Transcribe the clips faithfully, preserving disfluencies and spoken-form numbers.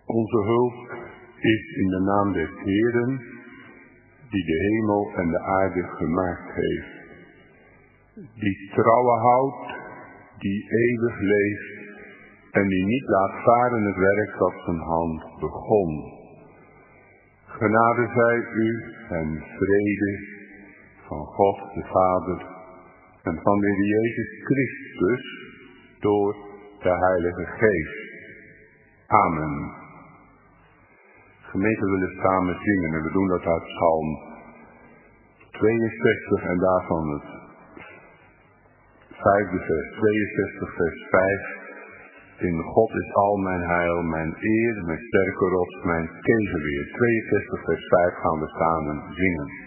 Onze hulp is in de naam des Heeren, die de hemel en de aarde gemaakt heeft, die trouwe houdt, die eeuwig leeft en die niet laat varen het werk dat zijn hand begon. Genade zij u en vrede van God de Vader en van de Heer Jezus Christus door de Heilige Geest. Amen. Gemeente, we willen samen zingen en we doen dat uit Psalm tweeënzestig en daarvan het vijfde vers, tweeënzestig vers vijf. In God is al mijn heil, mijn eer, mijn sterke rots, mijn tegenweer. tweeënzestig vers vijf gaan we samen zingen.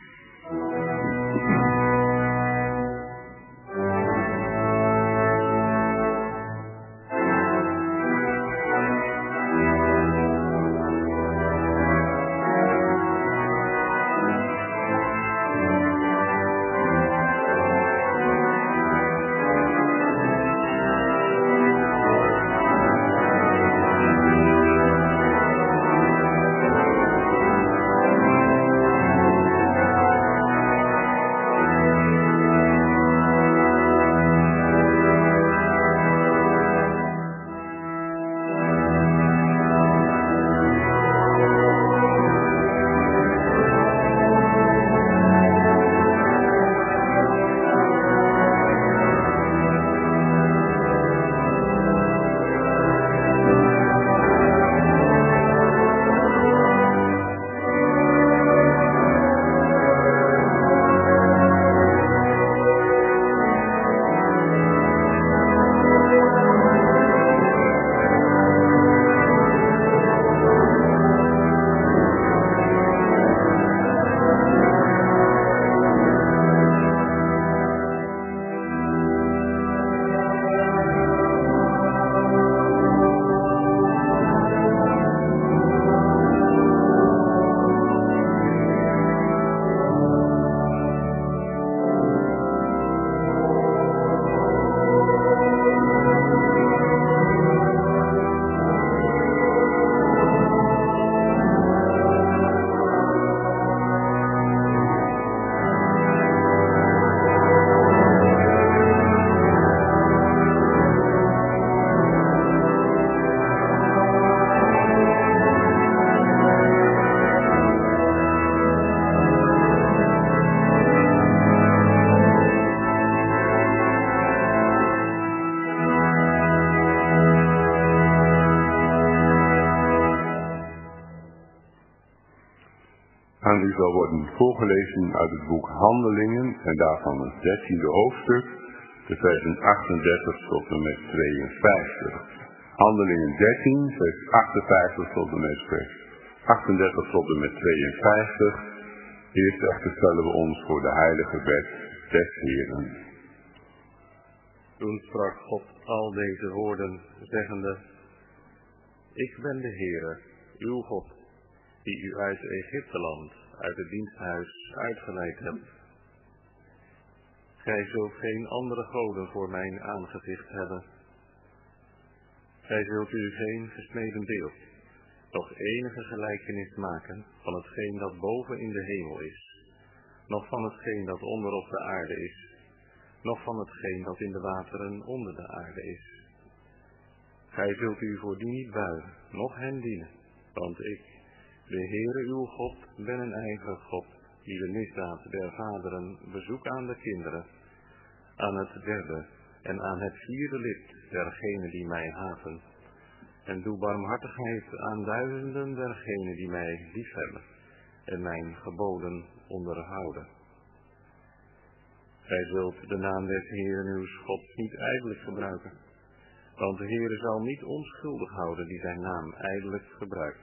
Aan u zal worden voorgelezen uit het boek Handelingen en daarvan het dertiende hoofdstuk, de versen achtendertig tot en met tweeënvijftig. Handelingen dertien, vers achtenvijftig tot en met vers achtendertig tot en met tweeënvijftig. Eerst echter stellen we ons voor de heilige wet des Heeren. Toen sprak God al deze woorden, zeggende: Ik ben de Heere, uw God, die u uit Egypteland, uit het diensthuis uitgeleid hebt. Gij zult geen andere goden voor mijn aangezicht hebben. Gij zult u geen gesneden beeld, noch enige gelijkenis maken van hetgeen dat boven in de hemel is, noch van hetgeen dat onder op de aarde is, noch van hetgeen dat in de wateren onder de aarde is. Gij zult u voor die niet buigen, noch hen dienen, want ik, de Heere uw God, ben een ijverig God, die de misdaad der vaderen bezoekt aan de kinderen, aan het derde en aan het vierde lid dergenen die mij haten, en doe barmhartigheid aan duizenden dergenen die mij liefhebben en mijn geboden onderhouden. Gij zult de naam des Heeren uw Gods niet ijdelijk gebruiken, want de Heere zal niet onschuldig houden die zijn naam ijdelijk gebruikt.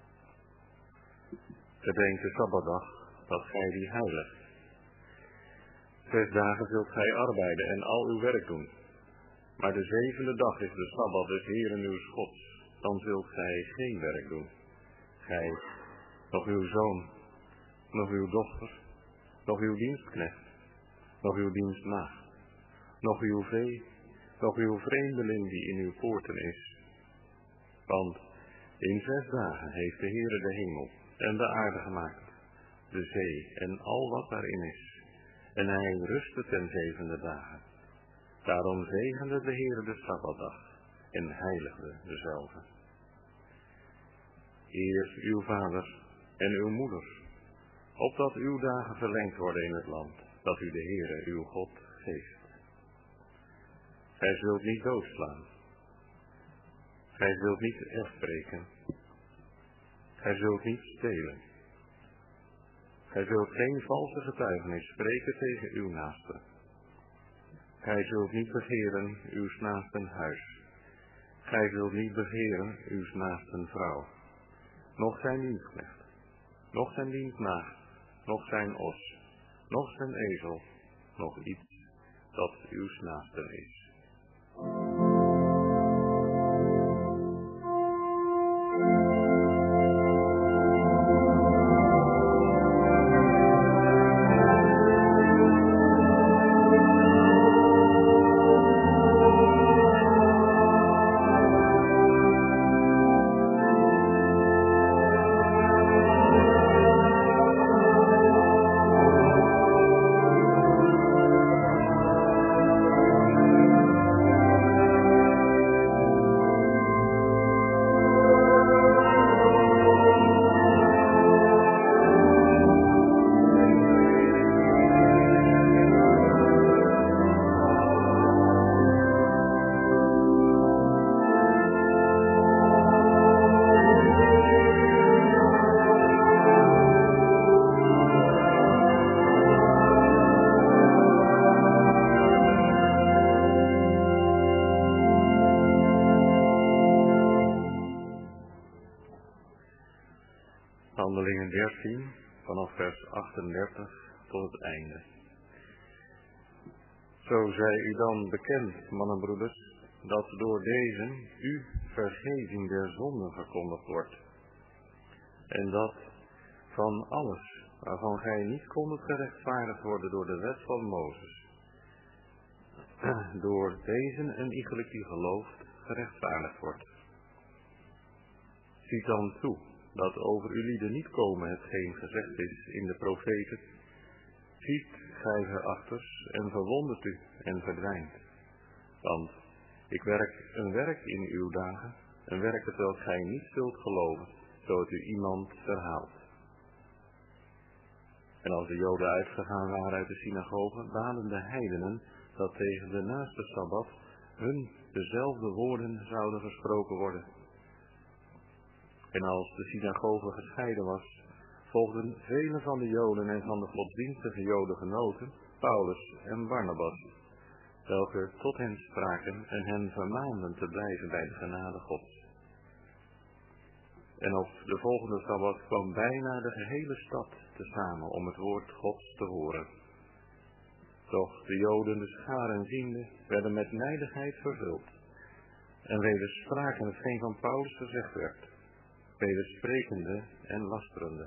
Gedenk de Sabbatdag, dat gij die heiligt. Zes dagen zult gij arbeiden en al uw werk doen. Maar de zevende dag is de Sabbat des Heeren uw Gods, dan zult gij geen werk doen. Gij, nog uw zoon, nog uw dochter, nog uw dienstknecht, nog uw dienstmaagd, nog uw vee, nog uw vreemdeling die in uw poorten is. Want In zes dagen heeft de Heere de hemel en de aarde gemaakt, de zee en al wat daarin is. En hij rustte ten zevende dagen. Daarom zegende de Heere de Sabbatdag en heiligde dezelve. Eer uw vader en uw moeder, opdat uw dagen verlengd worden in het land, dat u de Heere uw God geeft. Gij zult niet doodslaan. Gij zult niet afbreken. Gij zult niet stelen. Gij zult geen valse getuigenis spreken tegen uw naaste. Gij zult niet begeren uw naasten huis. Gij zult niet begeren uw naasten vrouw, noch zijn dienstknecht, noch zijn dienstmaagd, noch zijn os, noch zijn ezel, noch iets dat uw naasten is. Handelingen dertien, vanaf vers achtendertig tot het einde. Zo zij u dan bekend, mannenbroeders, dat door deze u vergeving der zonden verkondigd wordt. En dat van alles waarvan gij niet kondet gerechtvaardigd worden door de wet van Mozes, door deze een iegelijk die gelooft gerechtvaardigd wordt. Ziet dan toe dat over uw lieden niet komen hetgeen gezegd is in de profeten. Ziet gij verachters en verwondert u en verdwijnt. Want ik werk een werk in uw dagen, een werk terwijl gij niet zult geloven, zo het u iemand verhaalt. En als de Joden uitgegaan waren uit de synagoge, baden de heidenen dat tegen de naaste Sabbat hun dezelfde woorden zouden gesproken worden. En als de synagoge gescheiden was, volgden vele van de Joden en van de godsdienstige Jodengenoten Paulus en Barnabas, welke tot hen spraken en hen vermaanden te blijven bij de genade Gods. En op de volgende Sabbat kwam bijna de gehele stad tezamen om het woord Gods te horen. Doch de Joden de scharen ziende, werden met nijdigheid vervuld en wederspraken hetgeen van Paulus gezegd werd, wedersprekende en lasterende.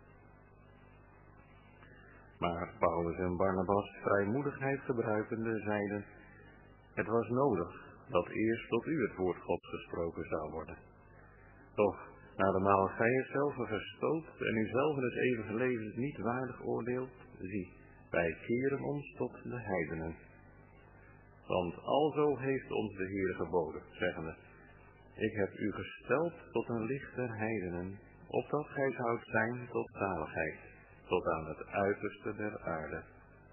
Maar Paulus en Barnabas, vrijmoedigheid gebruikende, zeiden: het was nodig dat eerst tot u het woord Gods gesproken zou worden. Doch, naarmate gij het zelf verstoot en u zelf het eeuwige leven niet waardig oordeelt, zie, wij keren ons tot de heidenen. Want alzo heeft ons de Heer geboden, zeggende: ik heb u gesteld tot een licht der heidenen, opdat gij zoudt zijn tot zaligheid, tot aan het uiterste der aarde.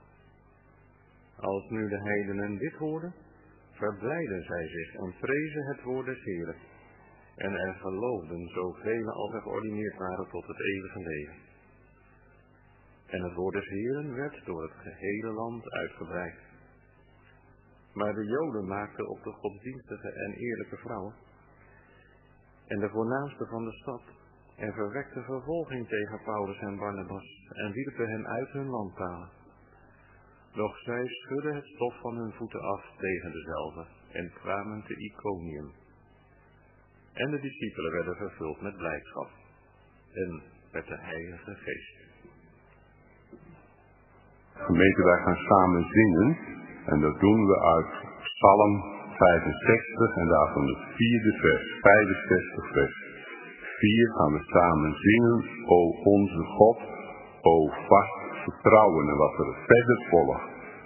Als nu de heidenen dit hoorden, verblijden zij zich en prezen het woord des Heeren, en er geloofden zoveel als er geordineerd waren tot het eeuwige leven. En het woord des Heeren werd door het gehele land uitgebreid. Maar de Joden maakten op de godsdienstige en eerlijke vrouwen en de voornaamste van de stad, en verwekte vervolging tegen Paulus en Barnabas, en wierpen hen uit hun landtalen. Doch zij schudden het stof van hun voeten af tegen dezelve, en kwamen te Iconium. En de discipelen werden vervuld met blijdschap, en met de Heilige Geest. Gemeente, wij gaan samen zingen, en dat doen we uit Psalm vijfenzestig en daarvan het vierde vers, vijfenzestig vers vier gaan we samen zingen, O onze God, O vast vertrouwen, en wat er verder volgt.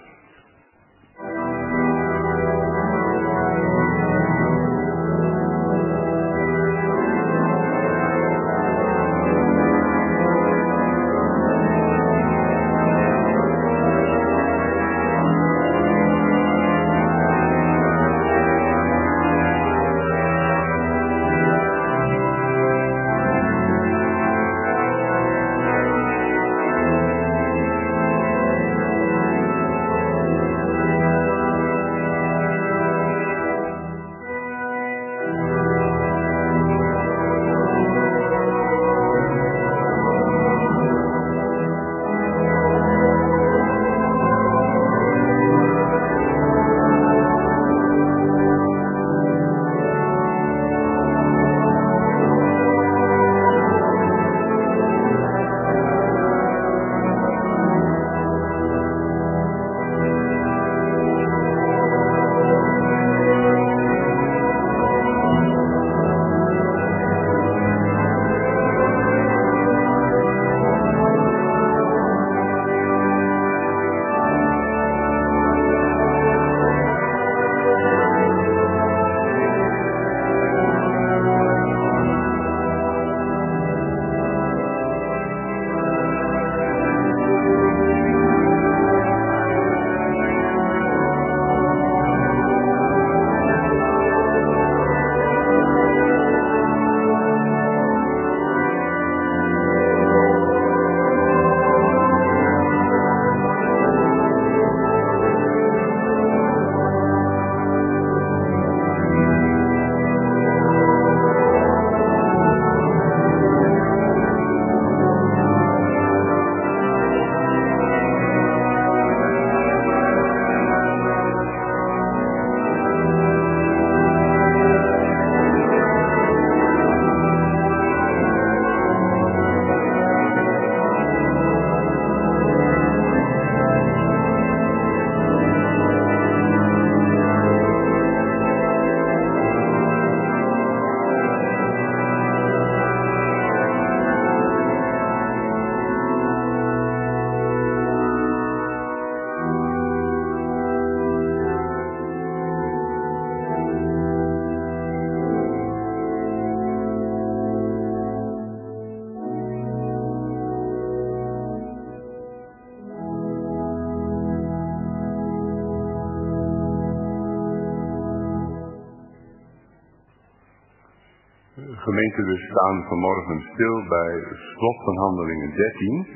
Gemeente, we staan vanmorgen stil bij het slot van Handelingen dertien.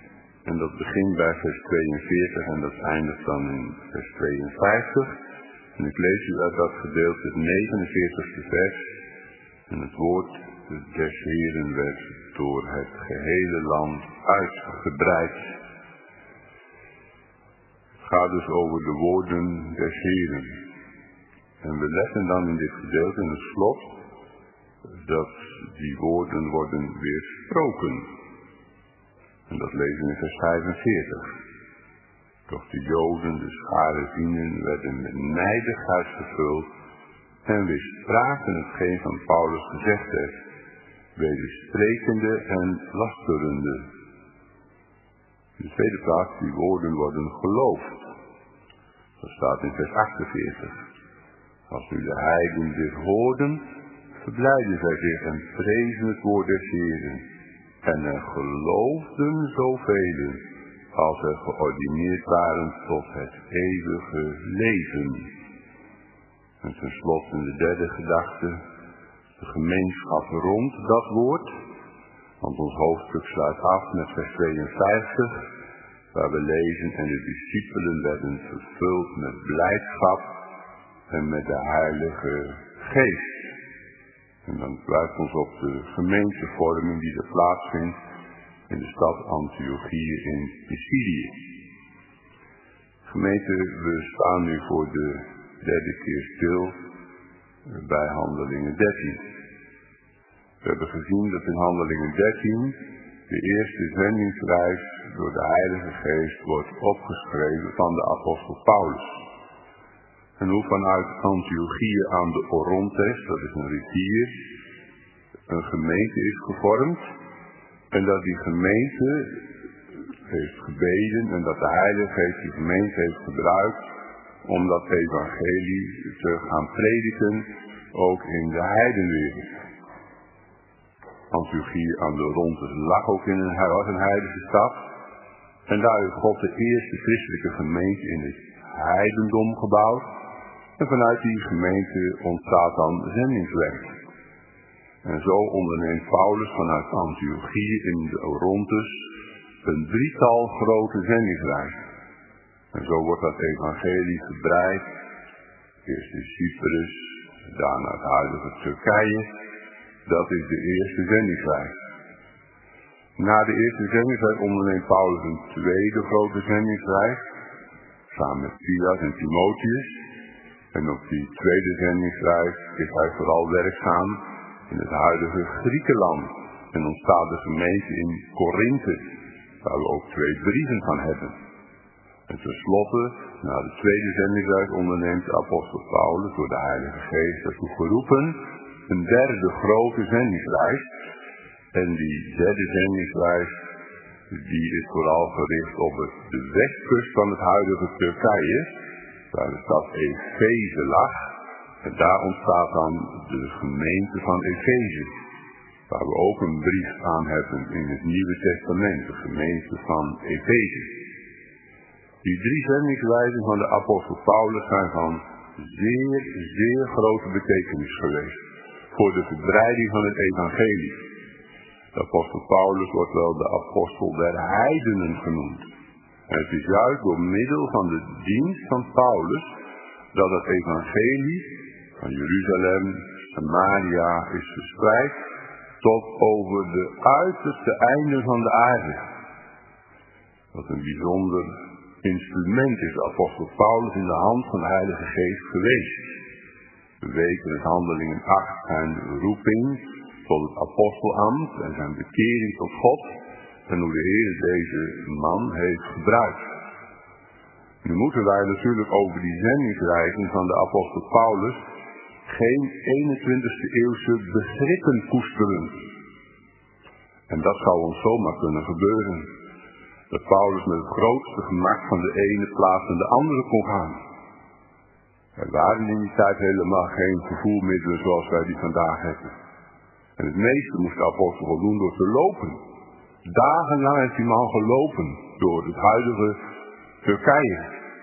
En dat begint bij vers tweeënveertig en dat eindigt dan in vers tweeënvijftig. En ik lees u uit dat gedeelte het negenenveertigste vers. En het woord des Heeren werd door het gehele land uitgebreid. Het gaat dus over de woorden des Heeren. En we letten dan in dit gedeelte in het slot dat die woorden worden weersproken. En dat lezen we in vers vijfenveertig. Doch de Joden, de Scharezienen, werden met nijdigheid vervuld en weerspraken hetgeen van Paulus gezegd heeft, wedersprekende en lasterende. In de tweede plaats, die woorden worden geloofd. Dat staat in vers achtenveertig. Als nu de heiden dit hoorden, verblijden zij zich en prezen het woord des Heeren. En er geloofden zoveel als er geordineerd waren tot het eeuwige leven. En tenslotte in de derde gedachte, de gemeenschap rond dat woord. Want ons hoofdstuk sluit af met vers tweeënvijftig, waar we lezen: en de discipelen werden vervuld met blijdschap en met de Heilige Geest. En dan wijst ons op de gemeentevorming die er plaatsvindt in de stad Antiochië in Pisidië. Gemeente, we staan nu voor de derde keer stil bij Handelingen dertien. We hebben gezien dat in Handelingen dertien de eerste zendingsreis door de Heilige Geest wordt opgeschreven van de apostel Paulus. En hoe vanuit Antiochië aan de Orontes, dat is een rivier, een gemeente is gevormd en dat die gemeente heeft gebeden en dat de Heilige Geest die gemeente heeft gebruikt om dat evangelie te gaan prediken, ook in de heidenwereld. Antiochië aan de Orontes lag ook in een, was een heidense stad. En daar heeft God de eerste christelijke gemeente in het heidendom gebouwd. En vanuit die gemeente ontstaat dan zendingswerk. En zo onderneemt Paulus vanuit Antiochië in de Orontes een drietal grote zendingsreizen. En zo wordt dat evangelie gebreid. Eerst in Cyprus, daarna het huidige Turkije. Dat is de eerste zendingsreis. Na de eerste zendingsreis onderneemt Paulus een tweede grote zendingsreis. Samen met Silas en Timotheus. En op die tweede zendingsreis is hij vooral werkzaam in het huidige Griekenland. En ontstaat de gemeente in Korinthe, waar we ook twee brieven van hebben. En tenslotte, na de tweede zendingsreis onderneemt de apostel Paulus door de Heilige Geest ertoe geroepen een derde grote zendingsreis. En die derde zendingsreis, die is vooral gericht op het, de westkust van het huidige Turkije, waar de stad Efeze lag. En daar ontstaat dan de gemeente van Efeze, waar we ook een brief aan hebben in het Nieuwe Testament, de gemeente van Efeze. Die drie zendingsreizen van de apostel Paulus zijn van zeer, zeer grote betekenis geweest voor de verbreiding van het evangelie. De apostel Paulus wordt wel de apostel der heidenen genoemd. En het is juist door middel van de dienst van Paulus dat het evangelie van Jeruzalem, Samaria is verspreid tot over de uiterste einden van de aarde. Wat een bijzonder instrument is de apostel Paulus in de hand van de Heilige Geest geweest. We weten in Handelingen acht zijn roeping tot het apostelambt en zijn bekering tot God en hoe de Heer deze man heeft gebruikt. Nu moeten wij natuurlijk over die zendingsreizen van de apostel Paulus geen eenentwintigste eeuwse begrippen koesteren. En dat zou ons zomaar kunnen gebeuren. Dat Paulus met het grootste gemak van de ene plaats naar de andere kon gaan. Er waren in die tijd helemaal geen vervoermiddelen zoals wij die vandaag hebben. En het meeste moest de apostel wel doen door te lopen. Dagenlang heeft die man gelopen door het huidige Turkije.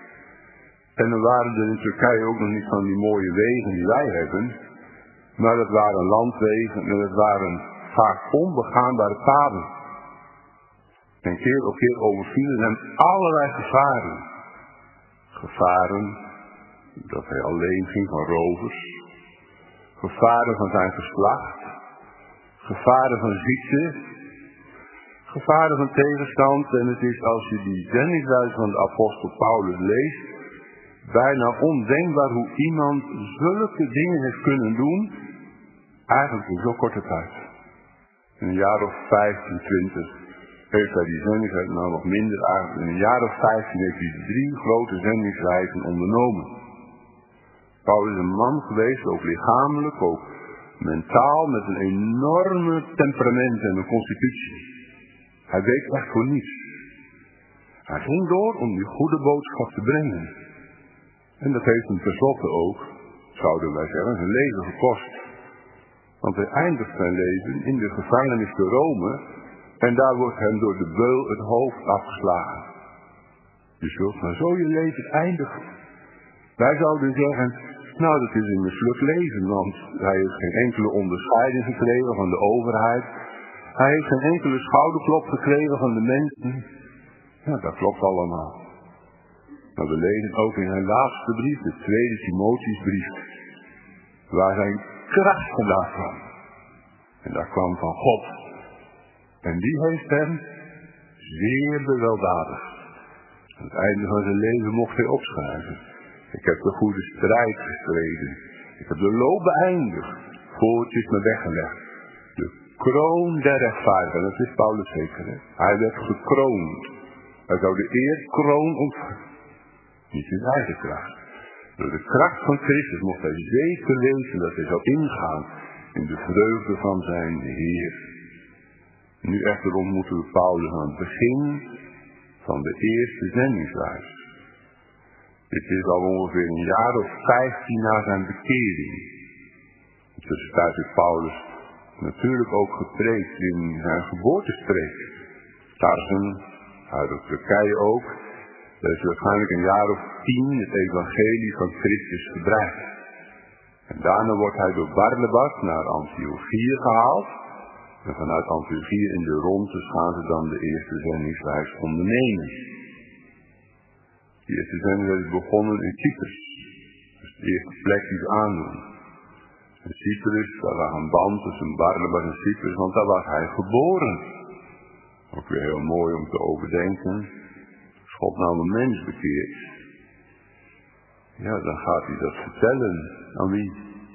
En er waren er in Turkije ook nog niet van die mooie wegen die wij hebben. Maar dat waren landwegen en dat waren vaak onbegaanbare paden. En keer op keer overvielen hem allerlei gevaren. Gevaren dat hij alleen ging van rovers. Gevaren van zijn geslacht. Gevaren van ziekte. Gevaren van tegenstand. En het is als je die zendingsreis van de apostel Paulus leest, bijna ondenkbaar hoe iemand zulke dingen heeft kunnen doen, eigenlijk in zo'n korte tijd. In een jaar of vijfentwintig heeft hij die zendingsreis, nou nog minder eigenlijk, in een jaar of vijftien heeft hij drie grote zendingsreizen ondernomen. Paulus is een man geweest, ook lichamelijk, ook mentaal, met een enorme temperament en een constitutie. Hij deed echt voor niets. Hij ging door om die goede boodschap te brengen. En dat heeft hem tenslotte ook, zouden wij zeggen, zijn leven gekost. Want hij eindigt zijn leven in de gevangenis te Rome en daar wordt hem door de beul het hoofd afgeslagen. Je zult maar zo je leven eindigen. Wij zouden zeggen, nou dat is een mislukt leven, want hij heeft geen enkele onderscheiding gekregen van de overheid. Hij heeft geen enkele schouderklop gekregen van de mensen. Ja, dat klopt allemaal. Maar we lezen ook in zijn laatste brief, de tweede Timotheusbrief, waar zijn kracht vandaan kwam. En dat kwam van God. En die heeft hem zeer beweldadigd. Aan het einde van zijn leven mocht hij opschrijven. Ik heb de goede strijd gestreden. Ik heb de loop beëindigd. Voortje is me weggelegd. De kroon der rechtvaardigen. Dat is Paulus zeker. Hè? Hij werd gekroond. Hij zou de eerkroon ontvangen. Niet in eigen kracht. Door de kracht van Christus mocht hij zeker weten dat hij zou ingaan in de vreugde van zijn Heer. Nu echter ontmoeten we Paulus aan het begin van de eerste zendingsreis. Dit is al ongeveer een jaar of vijftien na zijn bekering. In tussentijd heeft Paulus natuurlijk ook gepreekt in zijn geboortestreek. Tarsen, uit Turkije ook. Er is waarschijnlijk een jaar of tien het evangelie van Christus gebruikt. En daarna wordt hij door Barnabas naar Antiochië gehaald. En vanuit Antiochië in de rondes gaan ze dan de eerste zendingsreis ondernemen. Die eerste zendingsreis is begonnen in Cyprus. Dat is de eerste plek die ze aandoen. In Cyprus, daar lag een band tussen Barnabas en Cyprus, want daar was hij geboren. Ook weer heel mooi om te overdenken. Als God nou een mens bekeert, ja, dan gaat hij dat vertellen. Aan wie?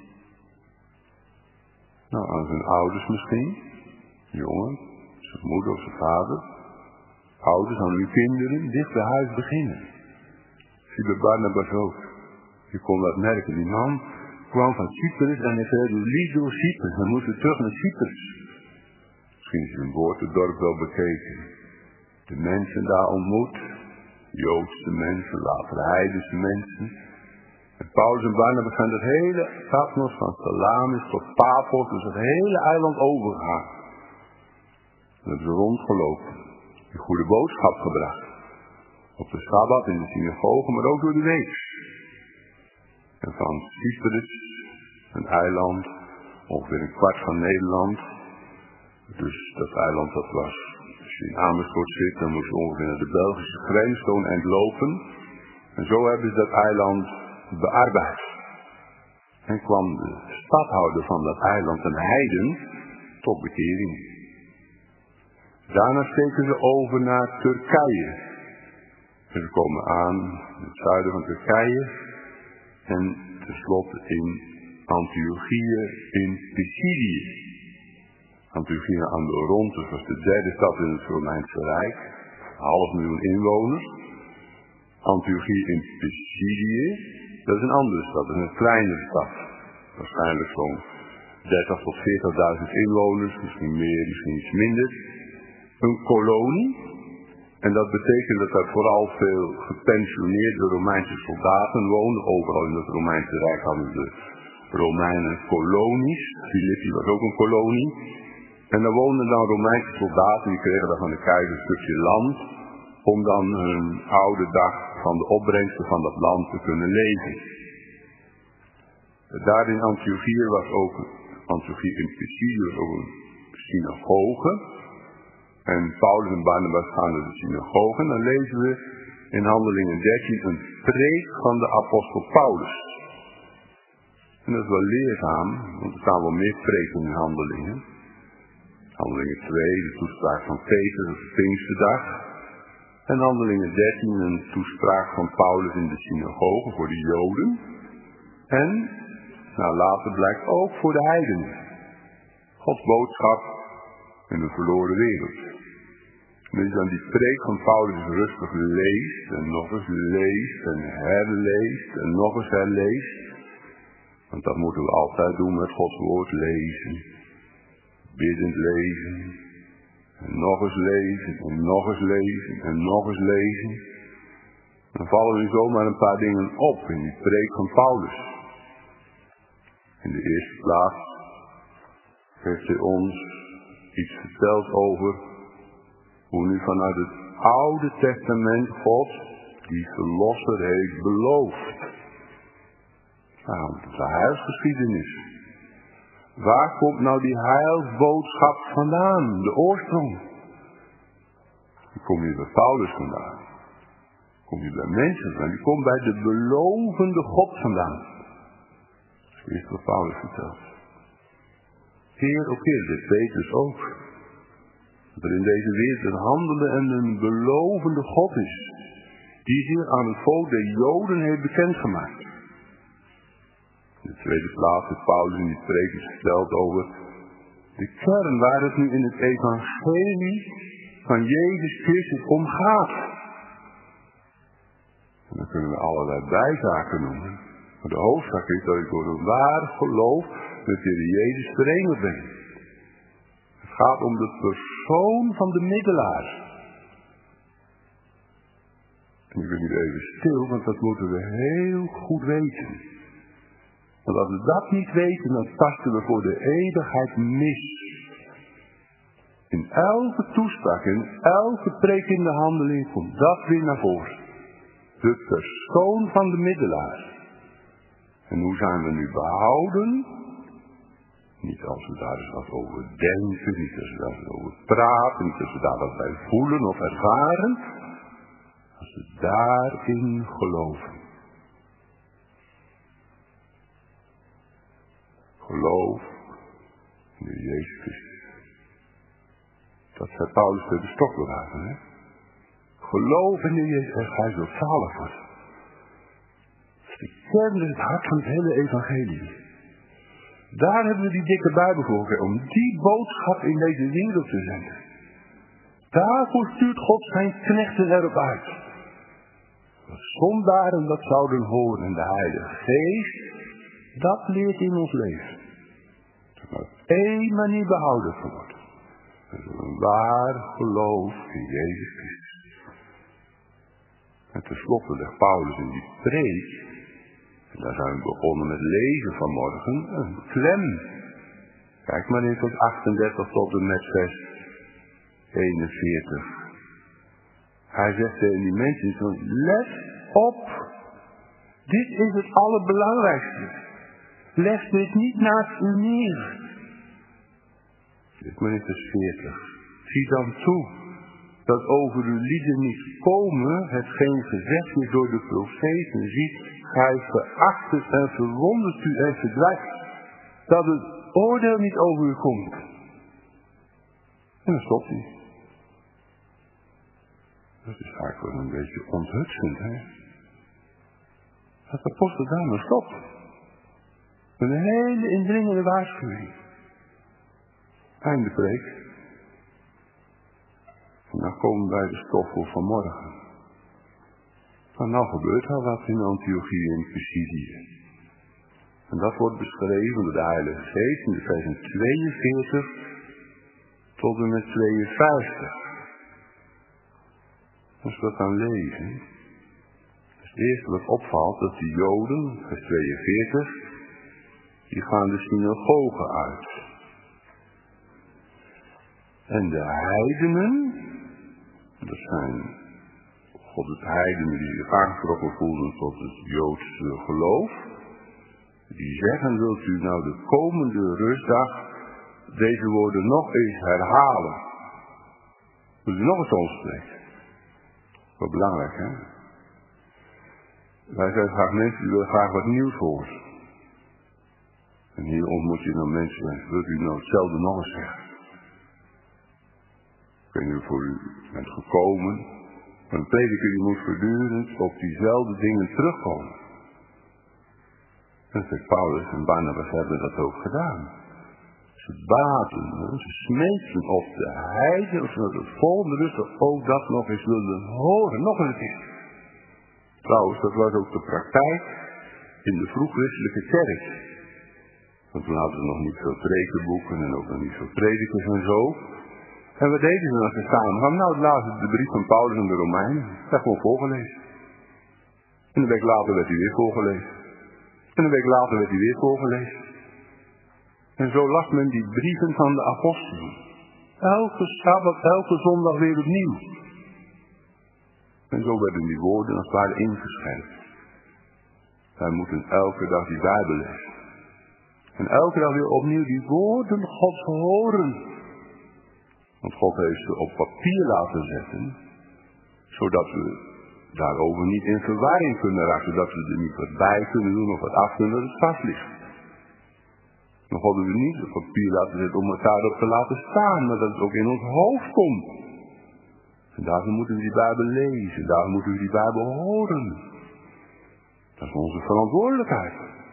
Nou, aan zijn ouders misschien. Jongen, zijn moeder of zijn vader. Ouders aan uw kinderen, dicht bij huis beginnen. Zie bij Barnabas ook. Je kon dat merken. Die man kwam van Cyprus en hij zei, lief door Cyprus. Dan moesten we terug naar Cyprus. Misschien is zijn geboortedorp wel bekeken. De mensen daar ontmoet. Joodse mensen, later heidense mensen. En Paulus en Barnabas zijn het hele Patmos van Salamis tot Paphos, dus het hele eiland overgegaan. En hebben ze rondgelopen. Die goede boodschap gebracht. Op de Sabbat in de synagoge, maar ook door de week. En van Cyprus, een eiland, ongeveer een kwart van Nederland. Dus dat eiland dat was, als je in Amersfoort zit, dan moet je ongeveer naar de Belgische grens, zo'n eind lopen. En zo hebben ze dat eiland bearbeid. En kwam de stadhouder van dat eiland, een heiden, tot bekering. Daarna steken ze over naar Turkije. En ze komen aan in het zuiden van Turkije. En tenslotte in Antiochië in Pisidië. Antiochië aan de Orontes was de derde stad in het Romeinse Rijk. Half miljoen inwoners. Antiochië in Pisidië, dat is een andere stad, dat is een kleinere stad. Waarschijnlijk zo'n dertig tot veertigduizend inwoners, misschien meer, misschien iets minder. Een kolonie. En dat betekent dat er vooral veel gepensioneerde Romeinse soldaten woonden. Overal in het Romeinse Rijk hadden de Romeinen kolonies. Filippi was ook een kolonie. En daar woonden dan Romeinse soldaten, die kregen dan van de keizer een stukje land, om dan hun oude dag van de opbrengsten van dat land te kunnen leven. Daar in Antiochië was ook, Antiochië in Pisidië was ook een synagoge. En Paulus en Barnabas gaan naar de synagoge. En dan lezen we in Handelingen dertien een preek van de apostel Paulus. En dat is wel leerzaam, want er staan wel meer preken in Handelingen. Handelingen twee, de toespraak van Petrus op de Pinksterdag. En Handelingen dertien, een toespraak van Paulus in de synagoge voor de Joden. En, nou later blijkt ook voor de heidenen. Gods boodschap in de verloren wereld. En als je dan die preek van Paulus rustig leest, en nog eens leest, en herleest, en nog eens herleest. Want dat moeten we altijd doen met Gods woord, lezen. Biddend lezen. En nog eens lezen, en nog eens lezen, en nog eens lezen. Dan vallen er zomaar een paar dingen op in die preek van Paulus. In de eerste plaats heeft hij ons iets verteld over hoe nu vanuit het Oude Testament God die verlosser heeft beloofd. Nou, dat is de heilsgeschiedenis. Waar komt nou die heilsboodschap vandaan? De oorsprong. Die komt niet bij Paulus vandaan. Die komt niet bij mensen vandaan. Die komt bij de belovende God vandaan. Dat is wat Paulus vertelt. Keer op keer, dit Petrus ook. Dat er in deze wereld een handelen en een belovende God is. Die zich aan het volk der Joden heeft bekendgemaakt. In de tweede plaats heeft Paulus in die preek verteld over de kern waar het nu in het evangelie van Jezus Christus om gaat. En dan kunnen we allerlei bijzaken noemen. Maar de hoofdzaak is dat ik door een waar geloof met de Heer Jezus verenigd ben. Het gaat om de persoon van de middelaar. En ik ben nu even stil, want dat moeten we heel goed weten. Want als we dat niet weten, dan tasten we voor de eeuwigheid mis. In elke toespraak, in elke preek in de handeling komt dat weer naar voren. De persoon van de middelaar. En hoe zijn we nu behouden? Niet als we daar eens wat over denken, niet als we daar eens over praten, niet als we daar wat bij voelen of ervaren. Als we daarin geloven. Geloof in de Jezus Christus. Dat zei Paulus bij de stokbewaarder, hè? Geloof in de Jezus en gij zult zalig worden. Dat is de kern, het hart van het hele evangelie. Daar hebben we die dikke Bijbel voor gekregen, om die boodschap in deze wereld te zenden. Daarvoor stuurt God zijn knechten erop uit. Dat zondaren dat zouden horen en de Heilige Geest, dat leert in ons leven. Dat er op één manier behouden te worden. Dat is een waar geloof in Jezus Christus. En tenslotte legt Paulus in die preek, en daar zijn we begonnen met lezen vanmorgen, een klem. Kijk maar in vers achtendertig tot en met vers eenenveertig. Hij zegt tegen die mensen, let op, dit is het allerbelangrijkste. Leg dit niet naast u neer. Dit maar in vers veertig. Zie dan toe dat over uw lieden niet komen hetgeen gezegd is door de profeten. Ziet, gij veracht het en verwondert u en verdwijnt. Dat het oordeel niet over u komt. En dan stopt hij. Dat is eigenlijk wel een beetje onthutsend, hè. Dat de apostel daar maar stopt. Met een hele indringende waarschuwing. Einde preek. En dan komen wij de stof voor vanmorgen. Maar nou gebeurt al wat in Antiochië en Pisidië. En dat wordt beschreven door de Heilige Geest in de versen tweeënveertig tot en met tweeënvijftig. Als we dat gaan lezen. Dus het eerste wat opvalt, dat de Joden, vers tweeënveertig, die gaan de synagoge uit. En de heidenen, dat zijn God de heidenen die zich aangetrokken voelden tot het Joodse geloof, die zeggen, wilt u nou de komende rustdag deze woorden nog eens herhalen? Wilt u nog eens ontspreken? Wat belangrijk, hè? Wij zijn graag mensen die willen graag wat nieuws horen. En hier ontmoet je dan mensen, wilt u nou hetzelfde nog eens zeggen? Ik weet niet voor u bent gekomen, maar een prediker die moet voortdurend op diezelfde dingen terugkomen. En zegt Paulus en Barnabas hebben dat ook gedaan. Ze baten, ze smeekten op de heiden, zodat het volgende rustig ook dat nog eens willen horen. Nog een keer. Trouwens, dat was ook de praktijk in de vroegchristelijke kerk. Want toen hadden ze nog niet veel prekenboeken en ook nog niet veel predikers en zo. En wat deden ze dan als ze samen gaan? Nou, lazen de brief van Paulus aan de Romeinen. Dat werd gewoon voorgelezen. En een week later werd hij weer voorgelezen. En een week later werd hij weer voorgelezen. En zo las men die brieven van de apostelen. Elke sabbat, elke zondag weer opnieuw. En zo werden die woorden als het ware ingescherpt. Wij moeten elke dag die Bijbel lezen. En elke dag weer opnieuw die woorden Gods horen. Want God heeft ze op papier laten zetten. Zodat we daarover niet in verwarring kunnen raken. Zodat we er niet wat bij kunnen doen of wat af kunnen dat het vast ligt. Dan hadden we niet op papier laten zetten om het daarop te laten staan. Maar dat het ook in ons hoofd komt. En daarvoor moeten we die Bijbel lezen. Daarvoor moeten we die Bijbel horen. Dat is onze verantwoordelijkheid.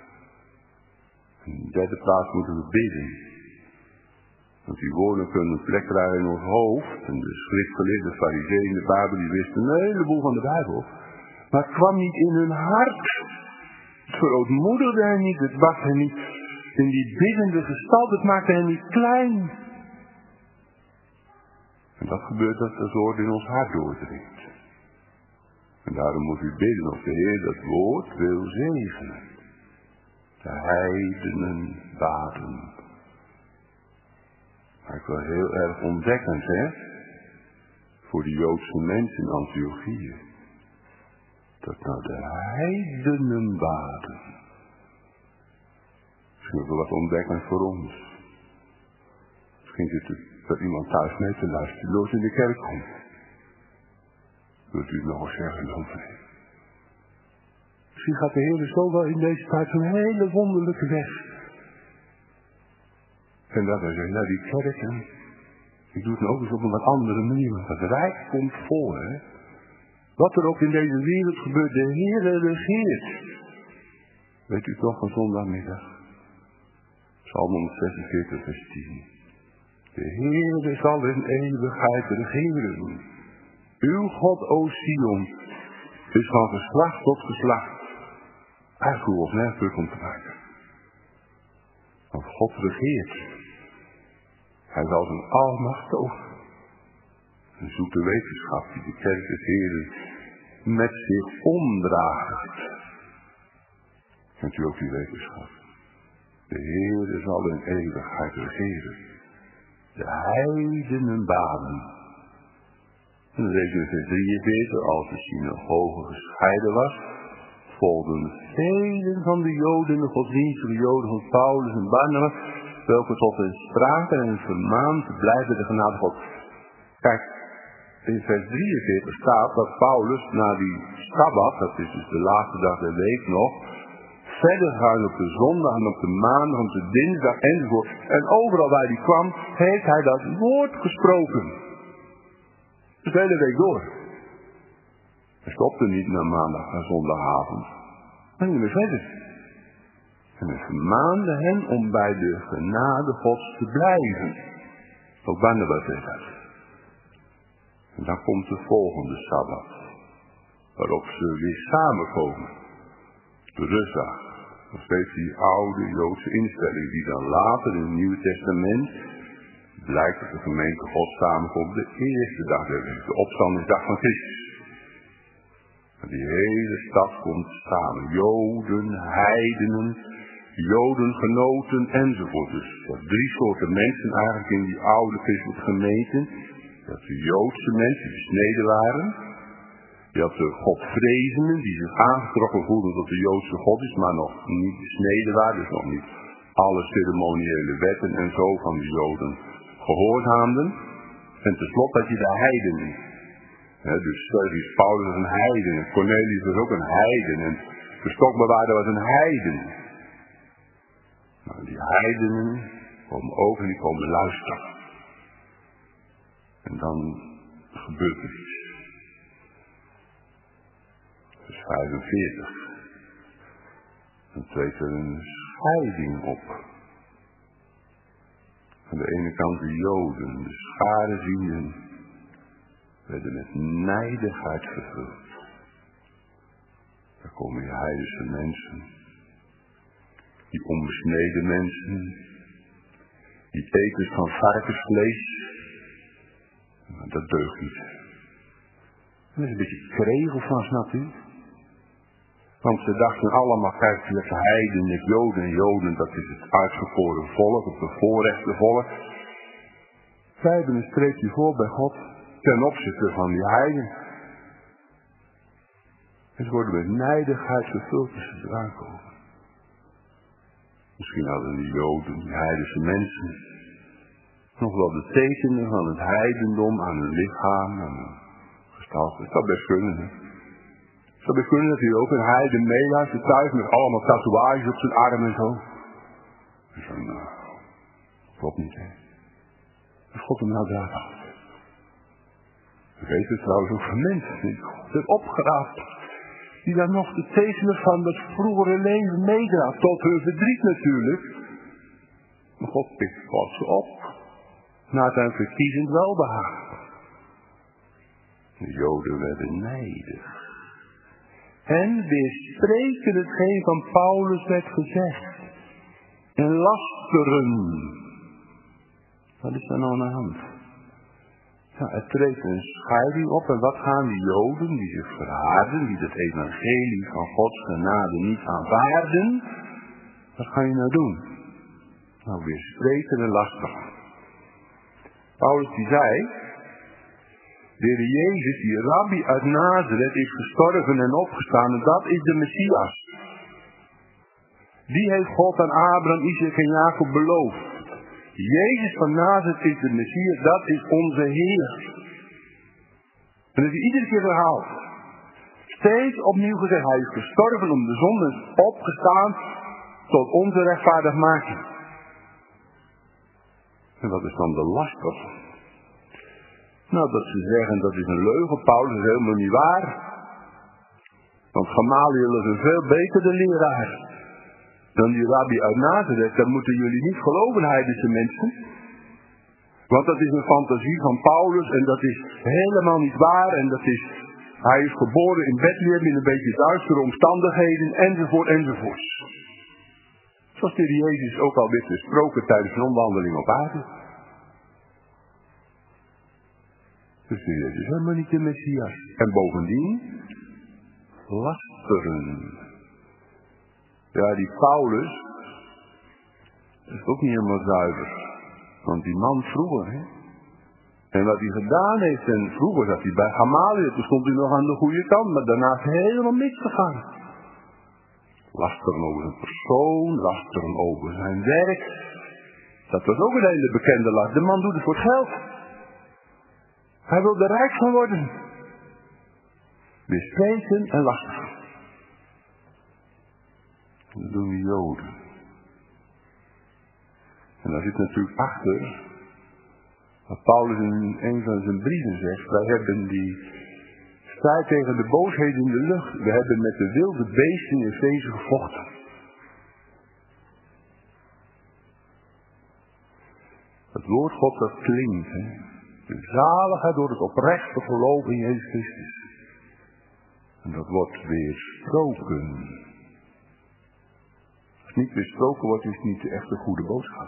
In de derde plaats moeten we bidden. Want die woorden kunnen een plek krijgen in ons hoofd. En de schriftgeleerden, de farizeeën, de Bijbel, die wisten een heleboel van de Bijbel. Maar het kwam niet in hun hart. Het verootmoedigde hen niet. Het bracht hen niet in die biddende gestalte, het maakte hen niet klein. En dat gebeurt als het woord in ons hart doordringt. En daarom moet u bidden of de Heer dat woord wil zegenen. De heidenen baden. Maar ik wil heel erg ontdekkend, hè? Voor de Joodse mensen in Antiochië. Dat nou de heidenen baden. Misschien ook wel wat ontdekkend voor ons. Misschien zit er dat iemand thuis mee te luisteren, los in de kerk komt. Wilt u het nog eens zeggen dan? Misschien gaat de Heer zo wel in deze tijd een hele wonderlijke weg. En dat hij zegt, nou die kerken, ik doe het nog eens op een wat andere manier, want het rijk komt voor, hè. Wat er ook in deze wereld gebeurt, de Heer regeert. Weet u toch van zondagmiddag? Psalm honderdzesenveertig vers tien. De Heer zal in eeuwigheid regeren. Uw God, o Sion, is van geslacht tot geslacht. Eigenlijk hoe of nergens om te maken. Want God regeert. Hij zal zijn almacht tonen. Een zoete wetenschap die de kerk des Heeren met zich omdraagt. Kent u ook die wetenschap? De Heer zal in eeuwigheid regeren. De heidenen baden. En dan lezen we in vers drieënveertig, als de synagoge gescheiden was, volgden velen van de Joden, de godsdienstige Joden van Paulus en Barnabas, welke tot hen spraken en vermaanden te blijven de genade God. Kijk, in vers drieënveertig staat dat Paulus na die Sabbat, dat is dus de laatste dag der week nog, verder gaan op de zondag en op de maandag, op de dinsdag enzovoort. En overal waar hij kwam, heeft hij dat woord gesproken. De hele week door. Hij stopte niet na maandag en zondagavond. Hij ging weer verder. En hij vermaande hen om bij de genade Gods te blijven. Ook Barnabas deed dat. En dan komt de volgende Sabbat. Waarop ze weer samenkomen. De rustdag. Nog steeds die oude Joodse instelling die dan later in het Nieuwe Testament blijkt dat de gemeente God samenkomt de eerste dag der week. De opstandingsdag van Christus. En die hele stad komt samen. Joden, heidenen, Jodengenoten enzovoort. Dus er zijn drie soorten mensen eigenlijk in die oude christelijke gemeenten. Dat de Joodse mensen die besneden waren. Je had de Godvrezenden die zich aangetrokken voelden tot de Joodse God is, maar nog niet besneden waren. Dus nog niet alle ceremoniële wetten en zo van de Joden gehoorzaamden. En tenslotte had je de heidenen. He, dus Sergius Paulus was een heiden. Cornelius was ook een heiden. En de stokbewaarder was een heiden. Nou, die heidenen komen ook en die komen luisteren. En dan gebeurt er iets. Vers vijfenveertig. Dan treedt er een scheiding op. Aan de ene kant de Joden, de scharezienden, werden met nijdigheid vervuld. Daar komen die heidense mensen, die onbesneden mensen, die eters van varkensvlees. Nou, dat deugt niet. Dat is een beetje kregel van, snapt u? Want ze dachten allemaal, kijk, je hebt heiden met Joden en Joden, dat is het uitverkoren volk, het bevoorrechte volk. Zij hebben een streepje voor bij God ten opzichte van die heiden. En ze worden met nijdigheid vervuld als ze eraan komen. Misschien hadden die Joden, die heidense mensen, nog wel de tekenen van het heidendom aan hun lichaam, aan hun gestalte. Het zou best kunnen, hè. Het zou best kunnen dat hij ook een heiden meeluistert thuis met allemaal tatoeages op zijn arm en zo. En zo, nou, klopt niet, hè. Dat God hem nou daar had. We weten trouwens ook van mensen die God heeft opgeraapt. Die dan nog de tekenen van het vroegere leven meedraagt. Tot hun verdriet natuurlijk. Maar God pikt God ze op. Naar zijn verkiezend welbehagen. De Joden werden nijdig. En weerspreken hetgeen van Paulus werd gezegd. en lasteren. Wat is er nou aan de hand? Ja, er treedt een scheiding op en wat gaan die Joden die zich verharden, die het evangelie van Gods genade niet aanvaarden, wat ga je nou doen? Nou, weer spreken en lasteren. Paulus die zei, de Heer Jezus, die rabbi uit Nazareth, is gestorven en opgestaan en dat is de Messias. Die heeft God aan Abraham, Isaac en Jacob beloofd. Jezus van Nazareth is de Messias, dat is onze Heer. En dat is iedere keer herhaald. Steeds opnieuw gezegd, hij is gestorven om de zonde, is opgestaan tot onze rechtvaardigmaking. En wat is dan de laster? Nou, dat ze zeggen dat is een leugen, Paulus is helemaal niet waar. Want Gamaliel is een veel betere leraar dan die rabbi uit Nazareth. Dat moeten jullie niet geloven, heidense mensen. Want dat is een fantasie van Paulus en dat is helemaal niet waar. En dat is, hij is geboren in Bethlehem in een beetje duistere omstandigheden, enzovoort, enzovoort. Zoals de Heer Jezus ook al werd gesproken tijdens een omwandeling op aarde. Dus de Heer Jezus is helemaal niet de Messias. En bovendien, lasteren. Ja, die Paulus, dat is ook niet helemaal zuiver. Want die man vroeger, hè. En wat hij gedaan heeft, en vroeger zat hij bij Gamaliel, toen stond hij nog aan de goede kant, maar daarna is hij helemaal misgegaan. Lasteren over zijn persoon, lasteren over zijn werk. Dat was ook een hele bekende last. De man doet het voor het geld. Hij wil er rijk van worden. Bespreken en lasteren. Dat doen die Joden. En daar zit natuurlijk achter wat Paulus in een van zijn brieven zegt. Wij hebben die strijd tegen de boosheden in de lucht. We hebben met de wilde beesten in Efeze gevochten. Het woord God dat klinkt. Hè? De zaligheid door het oprechte geloof in Jezus Christus. En dat wordt weersproken. Als het niet weersproken wordt, is het niet de echte goede boodschap.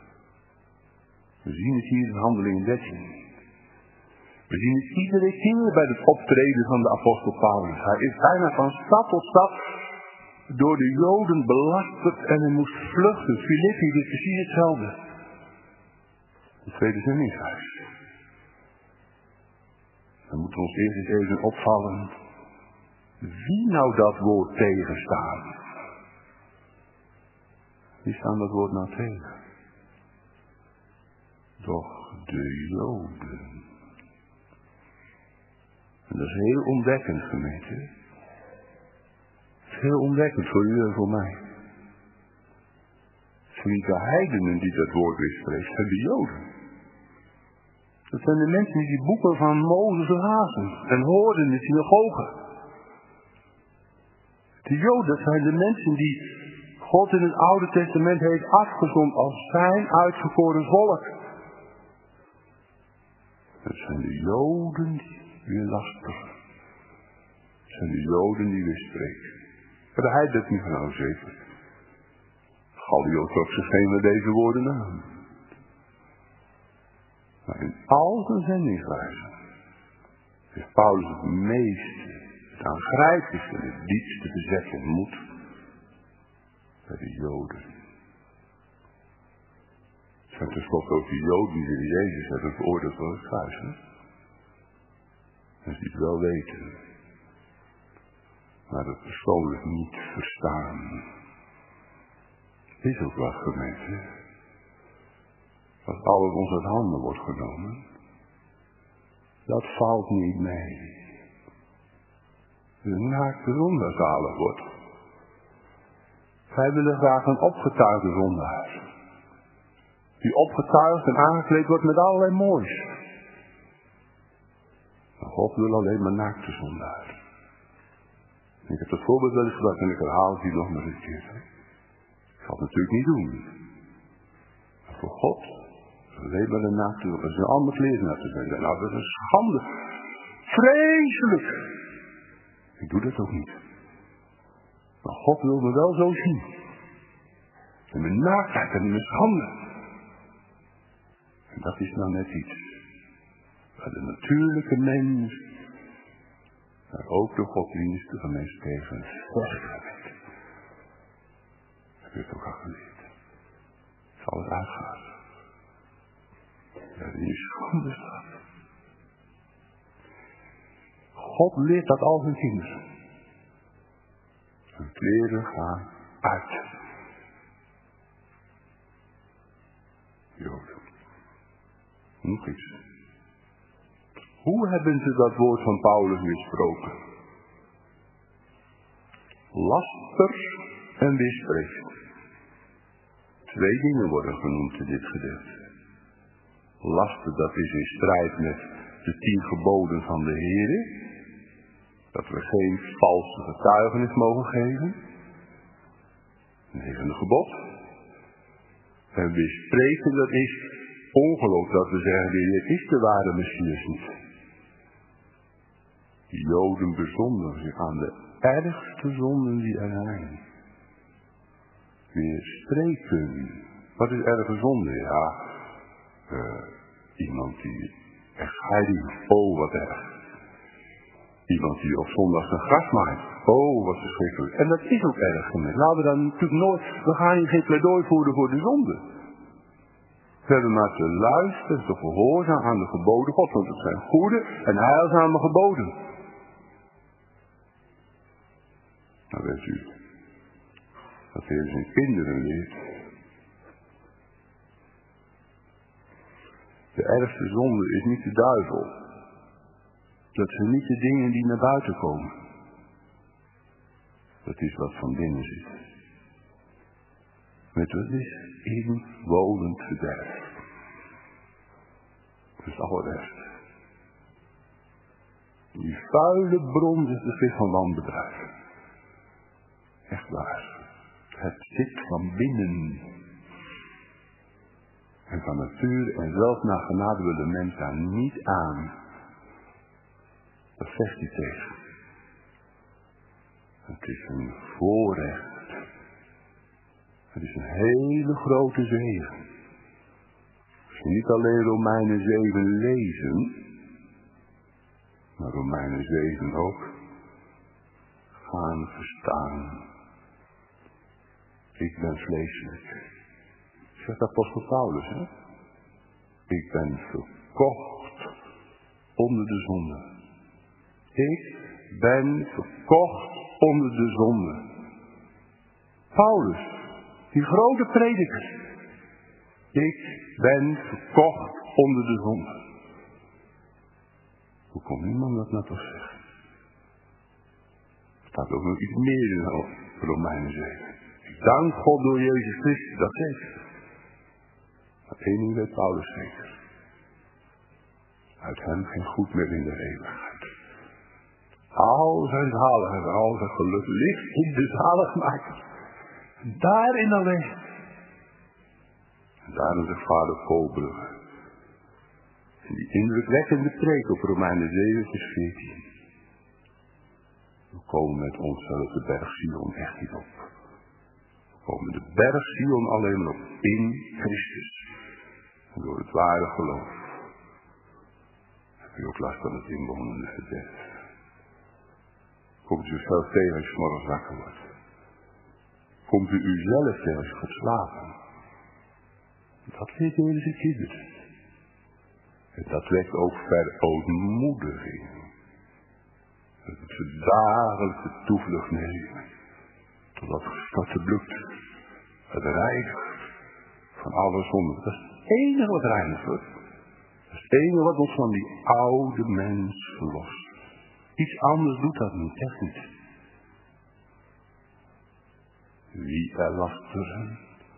We zien het hier in Handelingen dertien. We zien het iedere keer bij het optreden van de apostel Paulus. Hij is bijna van stad tot stad door de Joden belasterd en hij moest vluchten. Filippi deed precies hetzelfde. Het tweede zendingshuis. Dan moet ons eerst eens even opvallen wie nou dat woord tegenstaat. Wie staan dat woord nou tegen? Doch de Joden. En dat is heel ontdekkend, gemeente. Het is heel ontdekkend voor u en voor mij. Het zijn niet de heidenen die dat woord weer spreekt, het zijn de Joden. Dat zijn de mensen die die boeken van Mozes lazen en hoorden in de synagogen. De Joden, dat zijn de mensen die God in het Oude Testament heeft afgezond als zijn uitverkoren volk. Dat zijn de Joden die weer lasteren. Dat zijn de Joden die weer spreken. Maar hij doet niet van nou zeker. Gallio trok zich geen met deze woorden aan. Maar in al zijn zendingswijze heeft Paulus het meeste, het aangrijpendste en het diepste bezet ontmoet bij de Joden. Het zijn tenslotte ook die Joden die de Jezus hebben veroordeeld voor het kruis. Hè? En die het wel weten, maar het persoonlijk niet verstaan. Is ook wat, gemeente. Als alles ons uit handen wordt genomen, dat valt niet mee. De naakte zondaar zalig wordt. Wij willen graag een opgetuigde zondaar. Die opgetuigd en aangekleed wordt met allerlei moois. Maar God wil alleen maar naakte zondaar. Ik heb het voorbeeld wel eens gebracht en ik herhaal het hier nog maar eens een keer. Ik zal het natuurlijk niet doen. Maar voor God alleen maar de naakte zondaar. Dat zijn allemaal kleren naar te zijn. Nou, dat is een schande. Vreselijk. Ik doe dat ook niet. Maar God wil me wel zo zien. En mijn naaktheid en mijn schande. En dat is nou net iets. Waar de natuurlijke mens, maar ook de godsdienstige mens tegen vechten weet. Heb je het ook al geleerd? Zal het uitgaan. Ja, in je schande staat. God leert dat al zijn kinderen. Hun kleren gaan uit. Joden. Nog iets. Hoe hebben ze dat woord van Paulus misproken? Laster en weerspreking. Twee dingen worden genoemd in dit gedeelte. Laster, dat is in strijd met de tien geboden van de Heere. Dat we geen valse getuigenis mogen geven. Een negende gebod. En weerspreken, dat is ongeloof, dat we zeggen, dit is de ware Messias niet. De Joden bezondigen zich aan de ergste zonden die er zijn. Weerspreken. Wat is erge zonde? Ja, uh, iemand die echt scheiding. Oh, wat erg. Iemand die op zondag zijn gras maait. Oh, wat verschrikkelijk. En dat is ook erg gemeend. Laten we dan natuurlijk nooit, we gaan hier geen pleidooi voeren voor de zonde. We hebben maar te luisteren, te gehoorzaam aan de geboden God. Want het zijn goede en heilzame geboden. Nou weet u, dat hij zijn kinderen leert. De ergste zonde is niet de duivel. Dat zijn niet de dingen die naar buiten komen. Dat is wat van binnen zit. Met wat is inwonend verderf. Dat is het allerergste. Die vuile bron is de gif van wanbedrijf. Echt waar. Het zit van binnen. En van nature en zelfs naar genade wil de mens daar niet aan. Dat zegt hij tegen. Het is een voorrecht. Het is een hele grote zegen. Als je niet alleen Romeinen zeven lezen, maar Romeinen zeven ook gaan verstaan. Ik ben vleeselijk. Zegt apostel Paulus, hè? Ik ben verkocht onder de zonde. Ik ben verkocht onder de zonde. Paulus, die grote prediker. Ik ben verkocht onder de zonde. Hoe kon iemand dat nou toch zeggen? Er staat ook nog iets meer in Romeinen zeven. Ik dank God door Jezus Christus, dat zegt. Maar één ding weet Paulus zeker. Uit hem geen goed meer in de eeuwigheid. Al zijn zaligheid, al zijn geluk ligt in de zaligmaker. Daarin alleen. En daarom zegt vader Volbrugge. In die indrukwekkende preek op Romeinen zeven vers veertien. We komen met onszelf de berg Sion echt niet op. We komen de berg Sion alleen maar op in Christus. En door het ware geloof. Heb je ook last van het inwonende verderf. Komt u uzelf tegen als je morgens wakker wordt. Komt u uzelf tegen als je gaat slapen. Dat leert u in zijn kinderen. En dat wekt ook verootmoediging. Dat het ze dagelijkse toevlucht nemen. Totdat gestorte bloed het reinigt van alle zonden. Dat is het enige wat reinigt wordt. Dat is het enige wat ons van die oude mens verlost. Iets anders doet dat niet, echt niet. Wie er lasteren.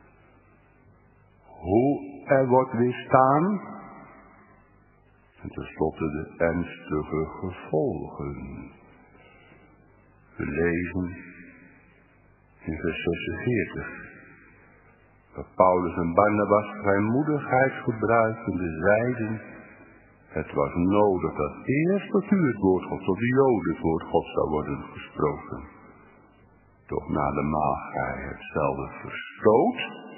Hoe er wordt weerstaan. En tenslotte de ernstige gevolgen. We lezen in vers zesenveertig. Dat Paulus en Barnabas vrijmoedigheid gebruikende zeiden. Het was nodig dat eerst tot u het woord God, tot de Joden het woord God zou worden gesproken. Doch na de maal gij hetzelfde verstoot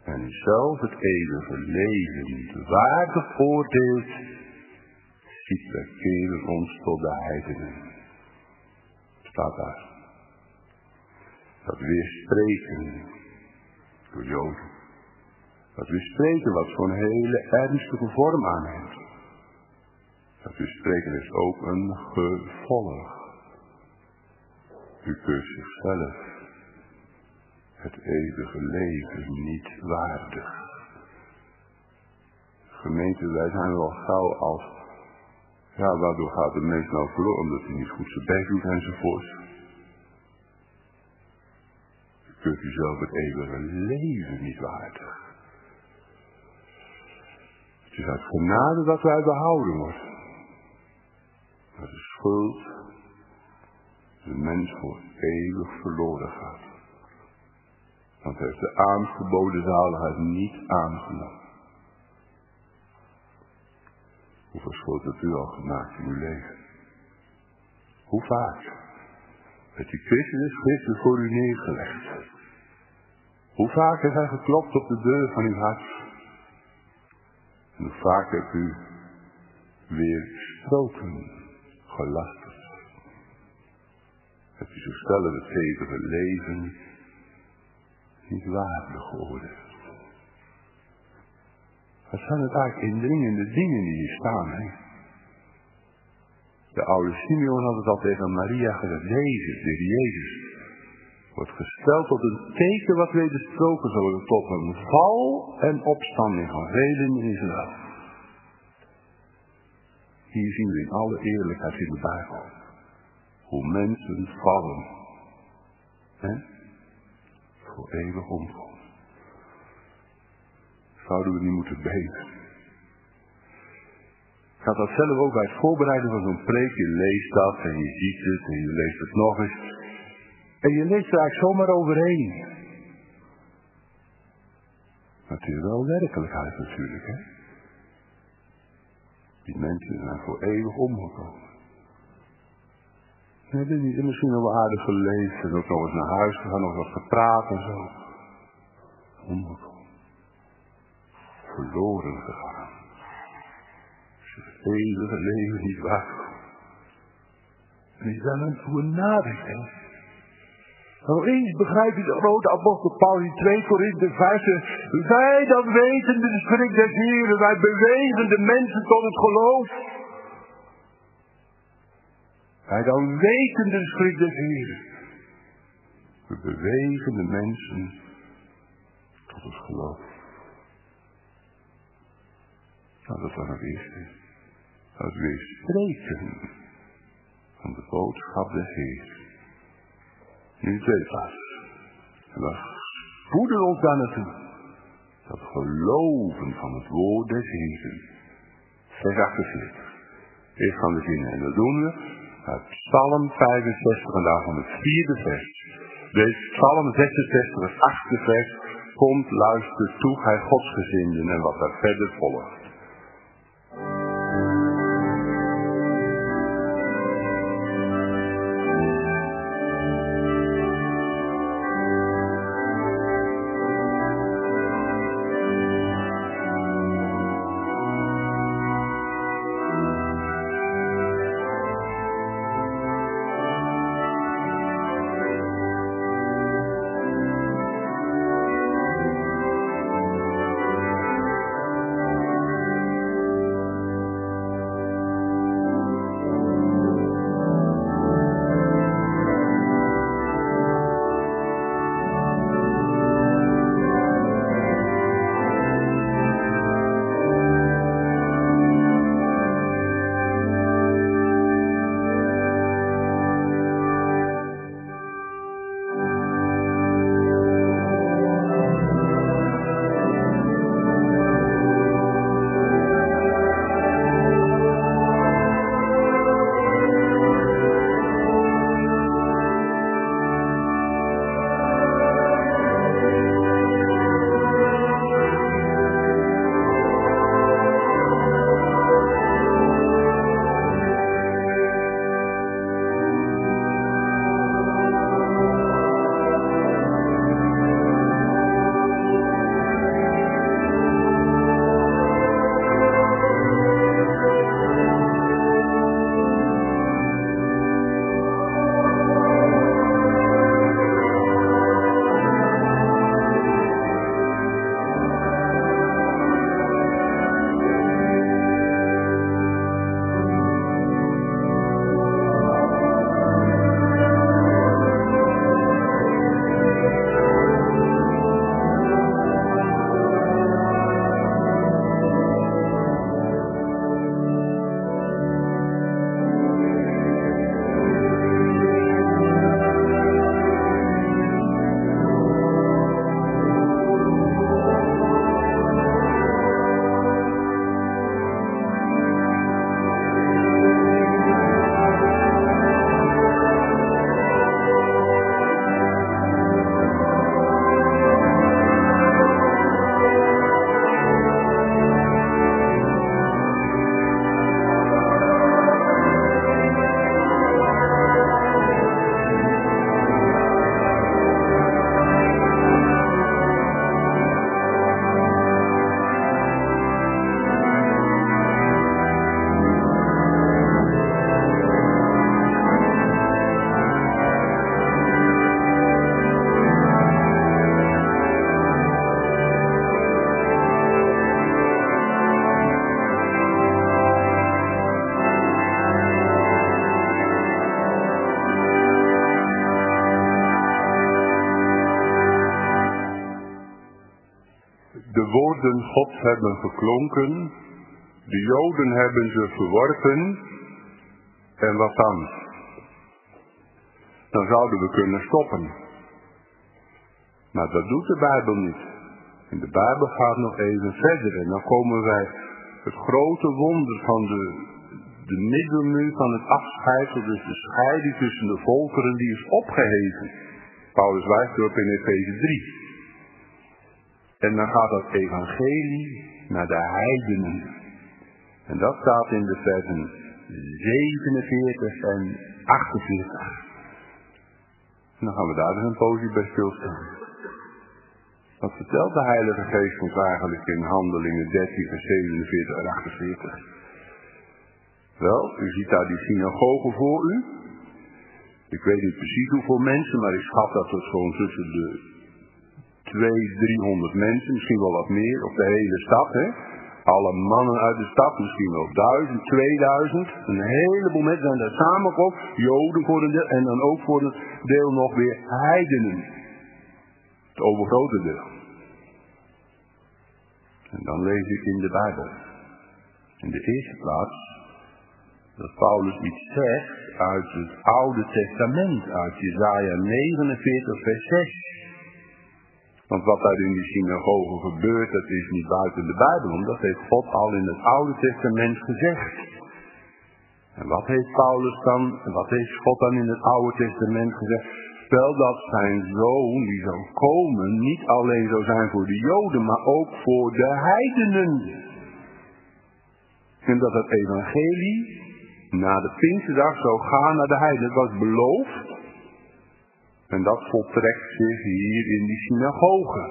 en zelf het eeuwige leven waardig oordeelt, ziet wij keren ons tot de heidenen. Staat daar. Dat weerspreken door Joden. Dat weerspreken wat zo'n hele ernstige vorm aanneemt. Dat weerspreken is ook een gevolg. U kunt zichzelf het eeuwige leven niet waardig. Gemeente, wij zijn wel gauw als, ja, waardoor gaat de mens nou verloren, omdat hij niet goed zijn best doet enzovoort. U kunt u zelf het eeuwige leven niet waardig. Het is uit genade dat wij behouden worden. Dat de schuld de mens voor eeuwig verloren gaat. Want hij heeft de aangeboden zaligheid niet aangenomen. Hoeveel schuld hebt u al gemaakt in uw leven? Hoe vaak? Het die Christus Christus voor u neergelegd. Hoe vaak heeft hij geklopt op de deur van uw hart? En hoe vaak hebt u weer stroken gelasterd? Hebt u zo stellen het eeuwige leven niet waardig geoordeeld? Wat zijn het eigenlijk indringende dingen die hier staan, hè? De oude Simeon had het al tegen Maria gezegd. Jezus, de Jezus, wordt gesteld tot een teken wat wedersproken zal worden, tot een val en opstanding van velen in Israël. Hier zien we in alle eerlijkheid in de Bijbel hoe mensen vallen, hè? Voor eeuwig omkomen. Zouden we niet moeten beven? Ik had dat zelf ook bij het voorbereiden van zo'n preek. Je leest dat en je ziet het en je leest het nog eens. En je leest er eigenlijk zomaar overheen. Maar het is wel werkelijkheid natuurlijk, hè. Die mensen zijn voor eeuwig omgekomen. Nee, dit niet. En misschien nog wel aardig geleefd en ook nog eens naar huis gegaan, nog wat gepraat en zo. Omgekomen. Verloren gegaan. Het eeuwige leven niet waar. En is daar dan voor nadenkt, hè? Nou eens begrijp je de grote apostel Paulus in twee Korinthe vijf. Wij dan weten de schrik des Heren. Wij bewegen de mensen tot het geloof. Wij dan weten de schrik des Heren. We bewegen de mensen tot het geloof. Nou, dat was het eerste. Dat weerspreken van de boodschap des Heeren. Nu het tweede plaats. En we spoeden ons daar naartoe. Dat geloven van het woord des Heeren. Vers achtenveertig. Eerst gaan we zingen en dat doen we uit Psalm vijfenzestig en daarvan het vierde vers. Deze Psalm zesenzestig, het achtste vers. Komt, luister toe, gij godsgezinden en wat daar verder volgt. de woorden Gods hebben geklonken, de Joden hebben ze verworpen, en wat dan? Dan zouden we kunnen stoppen. Maar dat doet de Bijbel niet. En de Bijbel gaat nog even verder. En dan komen wij het grote wonder van de, de middelmuur van het afscheid, dus de scheiding tussen de volkeren, die is opgeheven. Paulus wijst erop in Efeze drie. En dan gaat dat evangelie naar de heidenen. En dat staat in de versen zevenenveertig en achtenveertig. En dan gaan we daar dus een poosje bij stilstaan. Wat vertelt de Heilige Geest ons eigenlijk in Handelingen dertien, vers zevenenveertig en achtenveertig? Wel, u ziet daar die synagoge voor u. Ik weet niet precies hoeveel mensen, maar ik schat dat het gewoon tussen de tweehonderd, driehonderd mensen, misschien wel wat meer, op de hele stad, hè. Alle mannen uit de stad, misschien wel duizend, tweeduizend, een heleboel mensen zijn daar samengekomen, Joden voor een deel, en dan ook voor een deel nog weer heidenen. Het overgrote deel. En dan lees ik in de Bijbel, in de eerste plaats, dat Paulus iets zegt uit het Oude Testament, uit Jesaja negenenveertig, vers zes. Want wat daar in die synagoge gebeurt, dat is niet buiten de Bijbel om. Dat heeft God al in het Oude Testament gezegd. En wat heeft Paulus dan, en wat heeft God dan in het Oude Testament gezegd? Wel dat zijn zoon die zou komen, niet alleen zou zijn voor de Joden, maar ook voor de heidenen. En dat het evangelie na de Pinksterdag zou gaan naar de heidenen. Dat was beloofd. En dat voltrekt zich hier in die synagoge.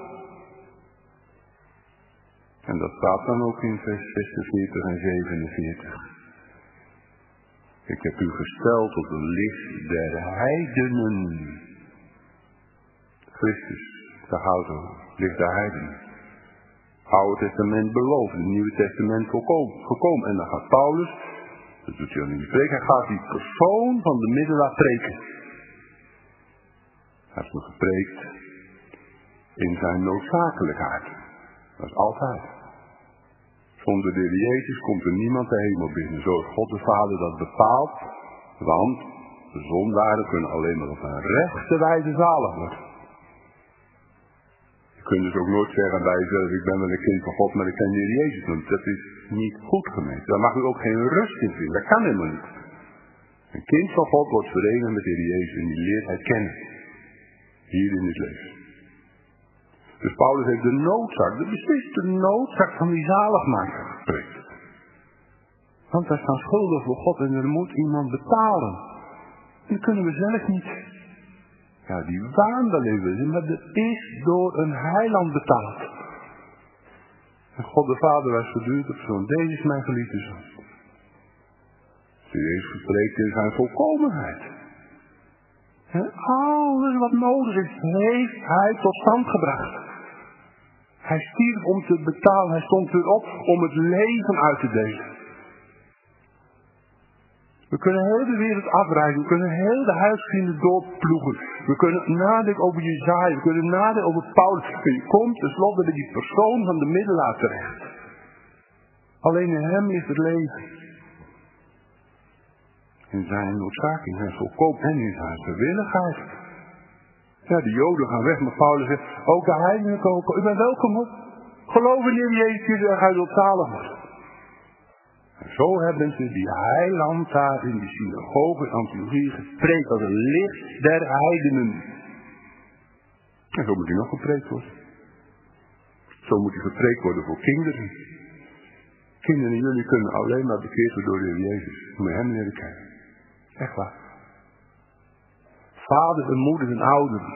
En dat staat dan ook in vers zesenveertig en zevenenveertig. Ik heb u gesteld tot een licht der heidenen. Christus, daar houdt het, licht der heidenen. Oude Testament beloofd, het Nieuwe Testament gekomen. En dan gaat Paulus, dat doet hij al in de preek, hij gaat die persoon van de middelaar preken. Hij heeft me gepreekt in zijn noodzakelijkheid. Dat is altijd. Zonder de Heer Jezus komt er niemand de hemel binnen. Zoals God de Vader dat bepaalt. Want de zondaren kunnen alleen maar op een rechte wijze zalig worden. Je kunt dus ook nooit zeggen bij jezelf, ik ben wel een kind van God, maar ik ken de Heer Jezus niet. Dat is niet goed gemeend. Daar mag u ook geen rust in vinden. Dat kan helemaal niet. Een kind van God wordt verenigd met de Heer Jezus en die leert hij kennen. Hier in het leven. Dus Paulus heeft de noodzaak, de besliste noodzaak van die zaligmaker gesproken. Want wij staan schuldig voor God en er moet iemand betalen. En dat kunnen we zelf niet. Ja, die waan wel even, maar dat is door een heiland betaald. En God de Vader was voortdurend op zo'n, deze is mijn geliefde zoon. Hij heeft gesproken in zijn volkomenheid. En alles wat nodig is, heeft hij tot stand gebracht. Hij stierf om te betalen, hij stond weer op om het leven uit te delen. We kunnen heel de wereld afreizen, we kunnen heel de huisvrienden doorploegen. We kunnen nadenken over Jesaja, we kunnen nadenken over Paulus. En je komt tenslotte bij die persoon van de middelaar terecht. Alleen in hem ligt het leven. In zijn noodzakelijk, in zijn volkomen en in zijn gewilligheid. Ja, de Joden gaan weg, maar Paulus zegt, ook de heidenen komen. U bent welkom hoor. Geloof in de Heer Jezus en gij zult zalig worden. En zo hebben ze die heiland daar in die synagoge in Antiochië gepreekt als een licht der heidenen. En zo moet hij nog gepreekt worden. Zo moet hij gepreekt worden voor kinderen. Kinderen, jullie kunnen alleen maar bekeerd worden door de Heer Jezus. Moet je hem leren kennen. Echt waar. Vaders en moeders en ouderen.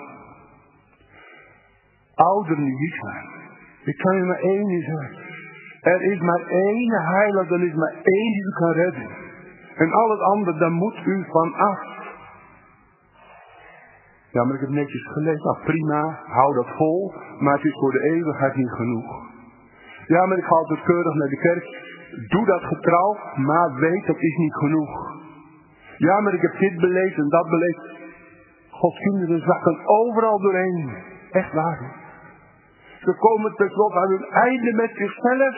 Ouderen die ziek zijn. Ik kan je maar één ding zeggen. Er is maar één heiland, er is maar één die u kan redden. En al het andere, daar moet u van af. Ja, maar ik heb netjes gelezen. Nou, prima, hou dat vol. Maar het is voor de eeuwigheid niet genoeg. Ja, maar ik ga altijd keurig naar de kerk. Doe dat getrouw, maar weet, dat is niet genoeg. Ja, maar ik heb dit beleefd en dat beleefd. Gods kinderen zakken overal doorheen. Echt waar. Ze komen tenslotte aan hun einde met zichzelf.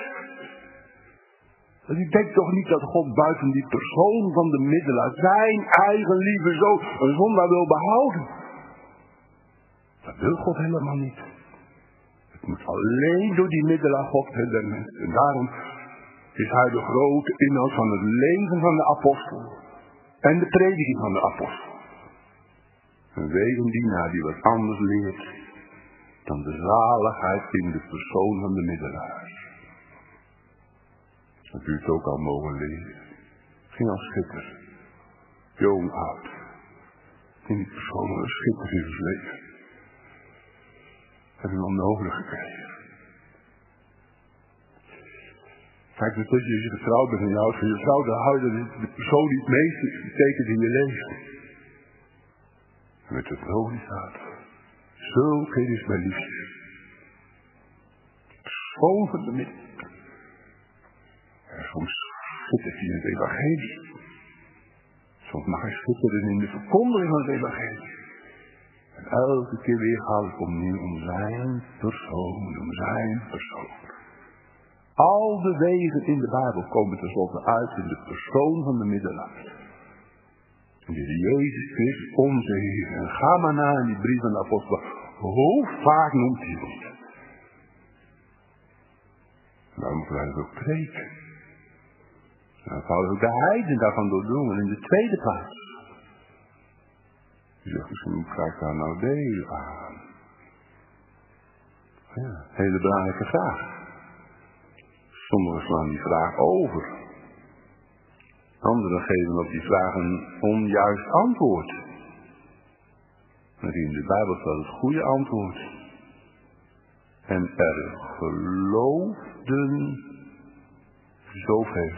En ik denk toch niet dat God buiten die persoon van de middelaar zijn eigen lieve zoon een zondaar wil behouden. Dat wil God helemaal niet. Het moet alleen door die middelaar God redden mensen. En daarom is hij de grote inhoud van het leven van de apostel. En de prediking van de apostel. Een wegendienaar die wat anders leert dan de zaligheid in de persoon van de middelaar. Dat u het ook al mogen leren. Ging als schipper. Jong, oud. In die persoon van een schipper in het leven. Heb je hem onnodig gekregen. Kijk, dus als je getrouwd bent en je houdt van je vrouw, dan hou je de persoon die het meest betekent in je leven. En met het loon staat. Zulk is mijn liefde. Persoon van de midden. En soms schittert hij in het evangelie. Soms mag hij schitteren in de verkondiging van het evangelie. En elke keer weer gaat het opnieuw om zijn persoon, om zijn persoon. Al de wegen in de Bijbel komen tenslotte uit in de persoon van de middelaar. En die Jezus Christus, onze Heer. En ga maar na in die brief van de apostel. Hoe vaak noemt hij ons? Nou moeten wij dat ook preken. Dan zouden ook de heiden daarvan doordrongen in de tweede plaats. Je zegt misschien, hoe krijg ik daar nou deel aan? Ja, hele belangrijke vraag. Sommigen slaan die vraag over. Anderen geven op die vraag een onjuist antwoord. Maar in de Bijbel staat het goede antwoord. En er geloofden zoveel.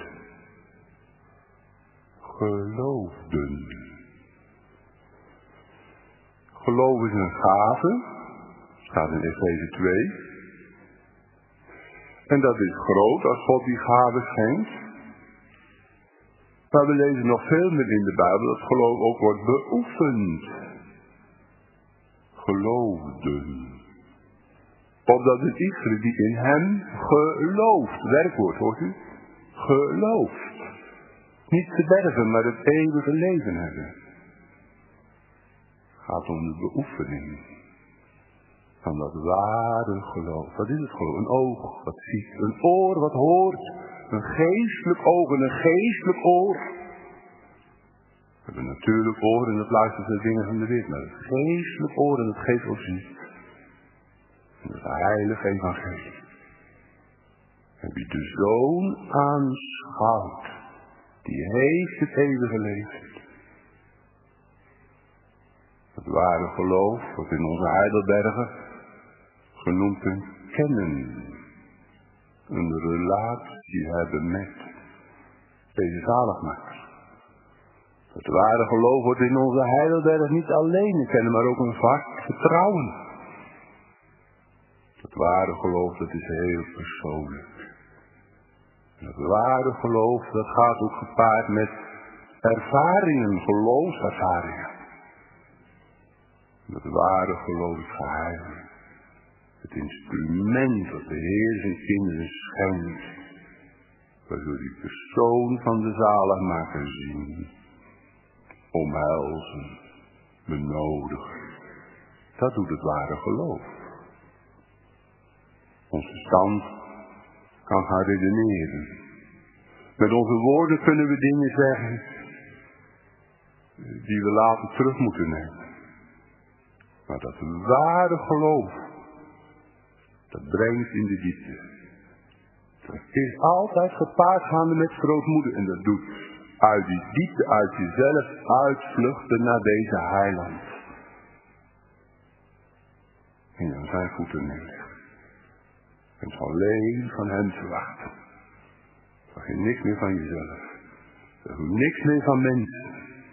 Geloofden. Geloof is een gave. Staat in Efeze twee. En dat is groot als God die gave schenkt. Maar we lezen nog veel meer in de Bijbel dat geloof ook wordt beoefend. Geloofden. Opdat het ieder die in hem gelooft. Werkwoord, hoort u? Gelooft. Niet verderven, maar het eeuwige leven hebben. Het gaat om de beoefening. Van dat ware geloof. Wat is het geloof? Een oog wat ziet. Een oor wat hoort. Een geestelijk oog en een geestelijk oor. We hebben een natuurlijk oor en het luistert naar de dingen van de wereld. Maar het geestelijk oor en het geestelijk ziet. En het heilige evangelie. En wie de Zoon aanschouwt. Die heeft het eeuwige leven. Het ware geloof, wat in onze Heidelbergen genoemd een kennen. Een relatie hebben met deze zaligmaker. Het ware geloof wordt in onze Heidelberg niet alleen kennen, maar ook een vast vertrouwen. Het ware geloof, dat is heel persoonlijk. En het ware geloof, dat gaat ook gepaard met ervaringen, geloofservaringen. Het ware geloof is geheim. Het instrument dat de Heer zijn kinderen schenkt. Waardoor die persoon van de zaligmaker zien. Omhelzen. Benodigen. Dat doet het ware geloof. Ons verstand kan gaan redeneren. Met onze woorden kunnen we dingen zeggen. Die we later terug moeten nemen. Maar dat ware geloof, dat brengt in de diepte. Dat is altijd gepaard gaande met grootmoedig. En dat doet uit die diepte, uit jezelf, uitvluchten naar deze heiland. En aan zijn voeten neerleggen. En het alleen van hem verwachten. Dat je niks meer van jezelf. Dat je niks meer van mensen.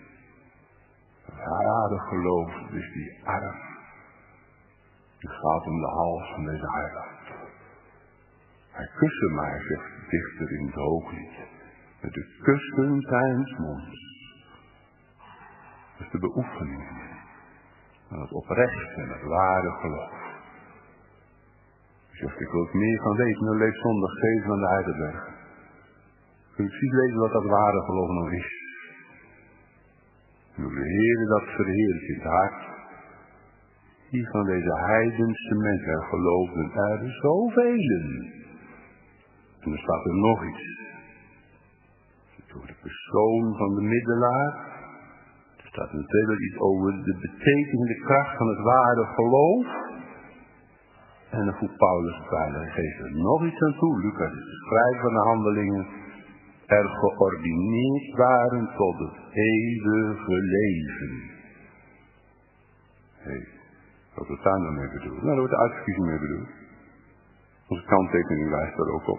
Ware geloof is die arm. Die gaat om de hals van deze heiland. Hij kuste mij, zegt de dichter in het hooglied. Met de kussen zijns monds. Dat is de beoefening. Van het oprecht en het ware geloof. Je zegt, ik wil het meer gaan weten. Dan lees zondag zeven van de Heidelberg. Kun je precies lezen wat dat ware geloof nou is. En hoe de Heer dat verheerlijkt in het hart. Die van deze heidense mensen, er geloofden er zoveel. En er staat er nog iets. Door de persoon van de middelaar. Er staat een tweede iets over de betekenis, de kracht van het ware geloof. En dan voegt Paulus het bij. Hij geeft er nog iets aan toe. Lucas is de schrijver van de handelingen. Er geordineerd waren tot het eeuwige leven. Hé, hey, wat wordt daar nou mee bedoeld? Nou, daar wordt de uitverkiezing mee bedoeld. Onze kanttekening wijst daar ook op.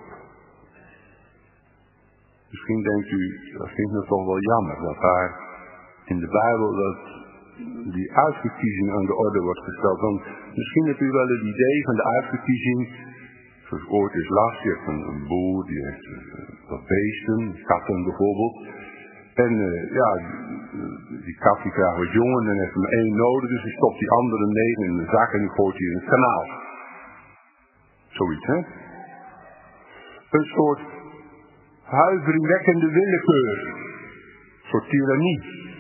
Misschien denkt u, dat vindt het toch wel jammer, dat daar in de Bijbel dat die uitverkiezing aan de orde wordt gesteld. Want misschien hebt u wel het idee van de uitverkiezing. Zoals ooit is las, je hebt een, een boer, die heeft uh, wat beesten, katten bijvoorbeeld. En uh, ja, die, die kat die krijgt wat jongen en dan heeft hem één nodig, dus die stopt die andere negen in de zak en die gooit die in het kanaal. Zoiets, hè? Een soort huiveringwekkende willekeur. Een soort tirannie.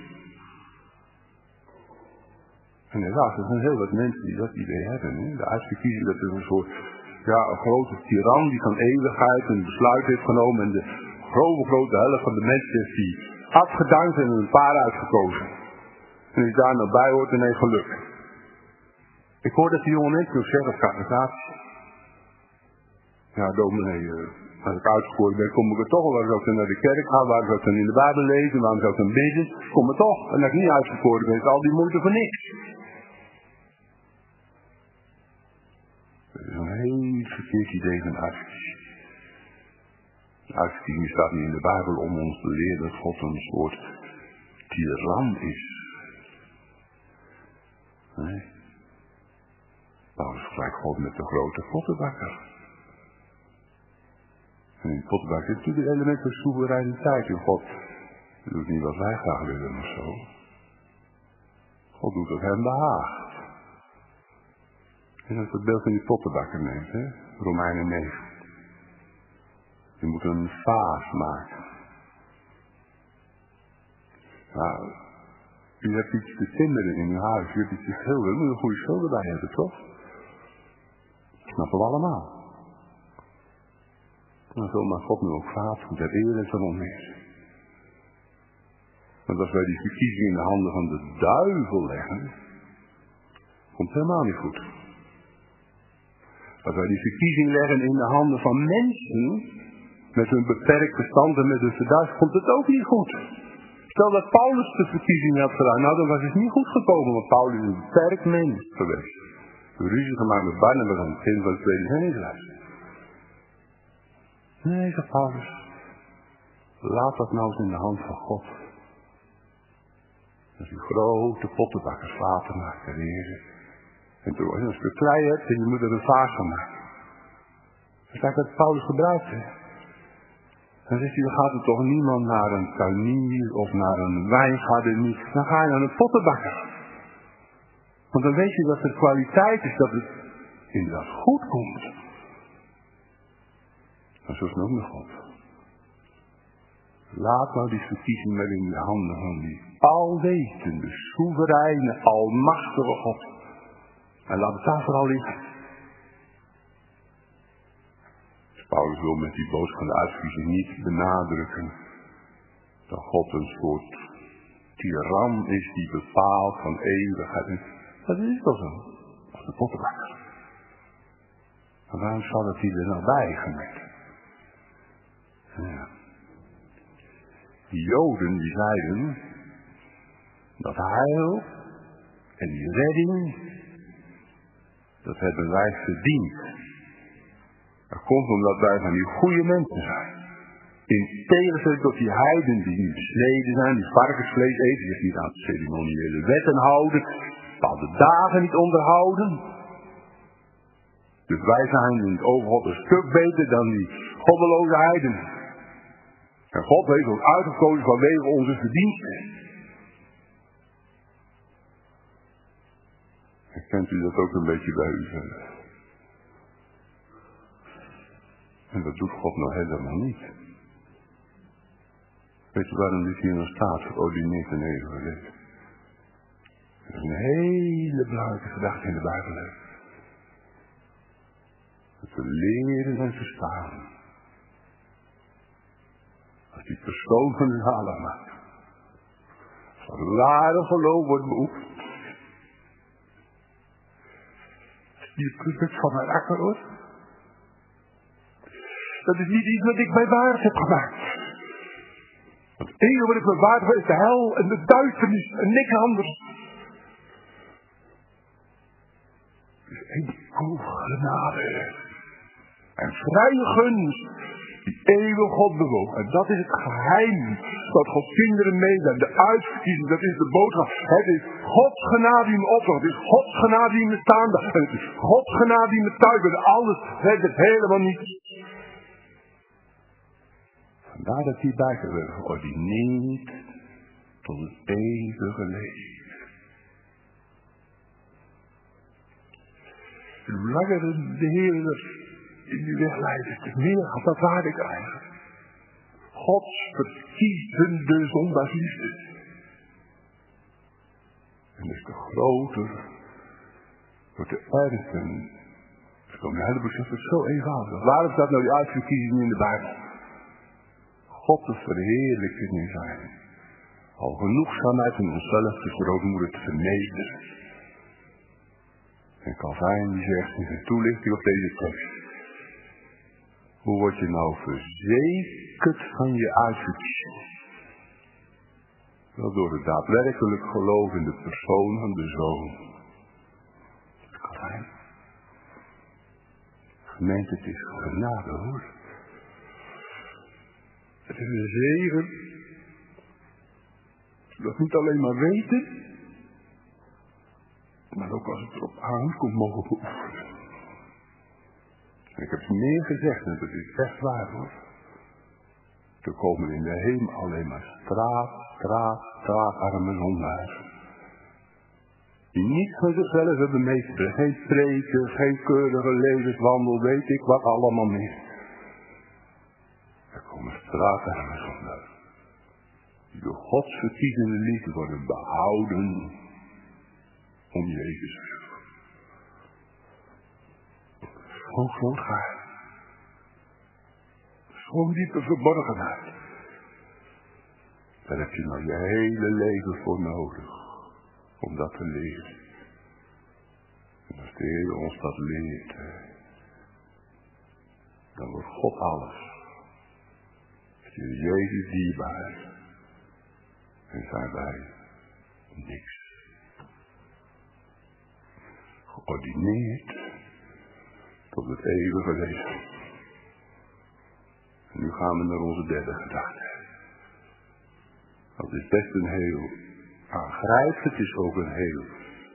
En helaas, er zijn heel wat mensen die dat idee hebben. Hè? De uitverkiezing, dat is een soort, ja, een grote tiran die van eeuwigheid een besluit heeft genomen. En de grote, grote helft van de mensen heeft die afgedankt en een paar uitgekozen. En als je daar nou bij hoort, dan heeft geluk. Ik hoor dat die jonge mensen nog zeggen, catechisatie. Ja, dominee, uh, als ik uitgekozen ben, kom ik er toch wel. Waar zou ik dan naar de kerk gaan? Waar zou ik dan in de Bijbel lezen? Waarom zou ik dan bidden? Kom er toch. En als ik niet uitgekozen ben, is al die moeite voor niks. Dat is een heel verkeerd idee van uitverkiezing. Uitverkiezing staat niet in de Bijbel om ons te leren dat God een soort tiran is. Nee. Paulus vergelijkt God met de grote pottenbakker. En in de pottenbakker zit natuurlijk het element van soevereiniteit. En God doet niet wat wij graag willen of zo. God doet wat hem behaagt. En dat is het beeld van die pottenbakker neemt, hè? Romeinen negen. Je moet een vaas maken. Nou, u hebt iets te timmeren in uw huis, u hebt iets te schilderen, u moet een goede schilder bij hebben, toch? Dat snappen we allemaal. Dan zal maar God nu ook vaatgoed ter ere van ons is. Want als wij die verkiezing in de handen van de duivel leggen, komt het helemaal niet goed. Als wij die verkiezing leggen in de handen van mensen, met hun beperkt verstand en met hun verduistering, komt het ook niet goed. Stel dat Paulus de verkiezing had gedaan, nou dan was het niet goed gekomen, want Paulus is een beperkt mens geweest. Een ruzie gemaakt met Barnabas aan het begin van het tweede zendingsreis. Nee, zegt Paulus, laat dat nou eens in de hand van God. Als je grote pottenbakkers water maakt ter ere. En toen als je een stuk klei hebt en je moet er een vaas van maken. Dat is eigenlijk wat Paulus gebruikt heeft. Dan zegt hij, dan gaat er toch niemand naar een tuinier of naar een wijngaarden niet. Dan ga je naar een pottenbakker. Want dan weet je dat de kwaliteit is, dat het inderdaad goed komt. Maar zo is het ook nog God. Laat nou die verkiezing maar in de handen van die alwetende, soevereine, almachtige God. En laat het daar vooral liggen. Paulus wil met die boodschap van de uitverkiezing niet benadrukken dat God een soort tiran is die bepaalt van eeuwigheid. Dat is toch zo, als de pottenbakker. Maar waarom zal het hier er nou bij gemerkt? Ja. Die Joden die zeiden dat heil en die redding, dat hebben wij verdiend. Dat komt omdat wij van die goede mensen zijn. In tegenstelling tot die heiden die niet besneden zijn, die varkensvlees eten, zich niet aan de ceremoniële wetten houden, bepaalde dagen niet onderhouden. Dus wij zijn in het oog God een stuk beter dan die goddeloze heiden. En God heeft ons uitgekozen vanwege onze verdiensten. Herkent u dat ook een beetje bij uzelf? En dat doet God nou helemaal niet. Weet je waarom dit hier nog staat? Verordineerd en eeuwig leven. Dat is een hele belangrijke gedachte in de Bijbel. Hè? Dat we leren en verstaan. Als die persoon van de zalig maakt. Als het ware geloof wordt beoefend. Die product van mijn akker hoor. Dat is niet iets wat ik mij waard heb gemaakt. Het enige wat ik me waard heb is de hel en de duisternis en niks anders. Het is enkel genade. En vrije gunst die eeuwig God bewoog. En dat is het geheim dat Gods kinderen meedoen. De uitverkiezing, dat is de boodschap. Het is Gods genade die me opdracht. Het is Gods genade die me staande. En het is Gods genade die me thuis bent. Alles redt het helemaal niet. Vandaar dat die Bijbel werd geordineerd tot het eeuwige leven. Hoe langer de Heer in die weg leidt, te meer gaat dat waarde krijgen. Gods verkiezende zondagsliefde. En dus te groter wordt de erken. Zo'n heleboel zegt het zo eenvoudig. Waarom staat nou die uitverkiezing in de Bijbel? God te verheerlijken in zijn. Al genoegzaamheid in onszelf de grootmoeder te vernederen. En Calvijn die zegt in zijn toelichting op deze tekst. Hoe word je nou verzekerd van je uitverkiezing? Wel door het daadwerkelijk geloof in de persoon van de Zoon. Calvijn. Gemeente, het is genade hoor. Het is een zegen. Dat niet alleen maar weten. Maar ook als het erop aankomt mogen beoefenen. En ik heb het meer gezegd en dat is echt waar hoor. Er komen in de hemel alleen maar straat, straat, straatarme zondaars. Die niet van zichzelf hebben meegebracht. Geen spreken, geen keurige levenswandel, weet ik wat allemaal meer. Er komen straatarme zondaars. Die door Gods verkiezende liefde worden behouden om Jezus. Zo'n groot geheim. Zo'n diepe verborgenheid. Daar heb je nou je hele leven voor nodig. Om dat te leren. En als de Heer ons dat leert. Dan wordt God alles. Is Jezus dierbaar. En zijn wij niks. Geordineerd tot het eeuwige leven. En nu gaan we naar onze derde gedachte. Dat is best een heel aangrijpend, het is ook een heel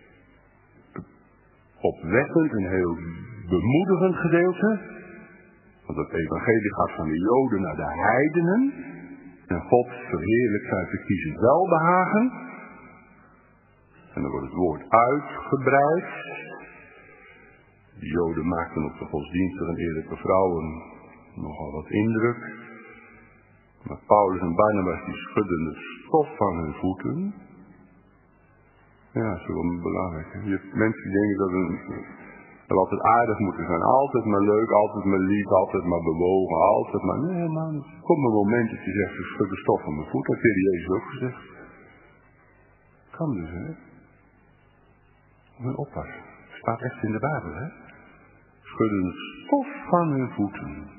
opwekkend, een heel bemoedigend gedeelte. Want het evangelie gaat van de Joden naar de heidenen. En God verheerlijkt zijn verkiezen welbehagen. En dan wordt het woord uitgebreid. De Joden maakten op de godsdienstige en eerlijke vrouwen nogal wat indruk. Maar Paulus en Barnabas die schudden het stof van hun voeten. Ja, dat is wel belangrijk. Je hebt mensen die denken dat we wel altijd aardig moeten zijn. Altijd maar leuk, altijd maar lief, altijd maar bewogen, altijd maar... Nee man, er komt een moment dat je zegt, ik schud de stof van mijn voet. Dat heeft Jezus ook gezegd. Kan dus, hè. Moet je oppassen. Het staat echt in de Bijbel, hè. Schudden het stof van hun voeten.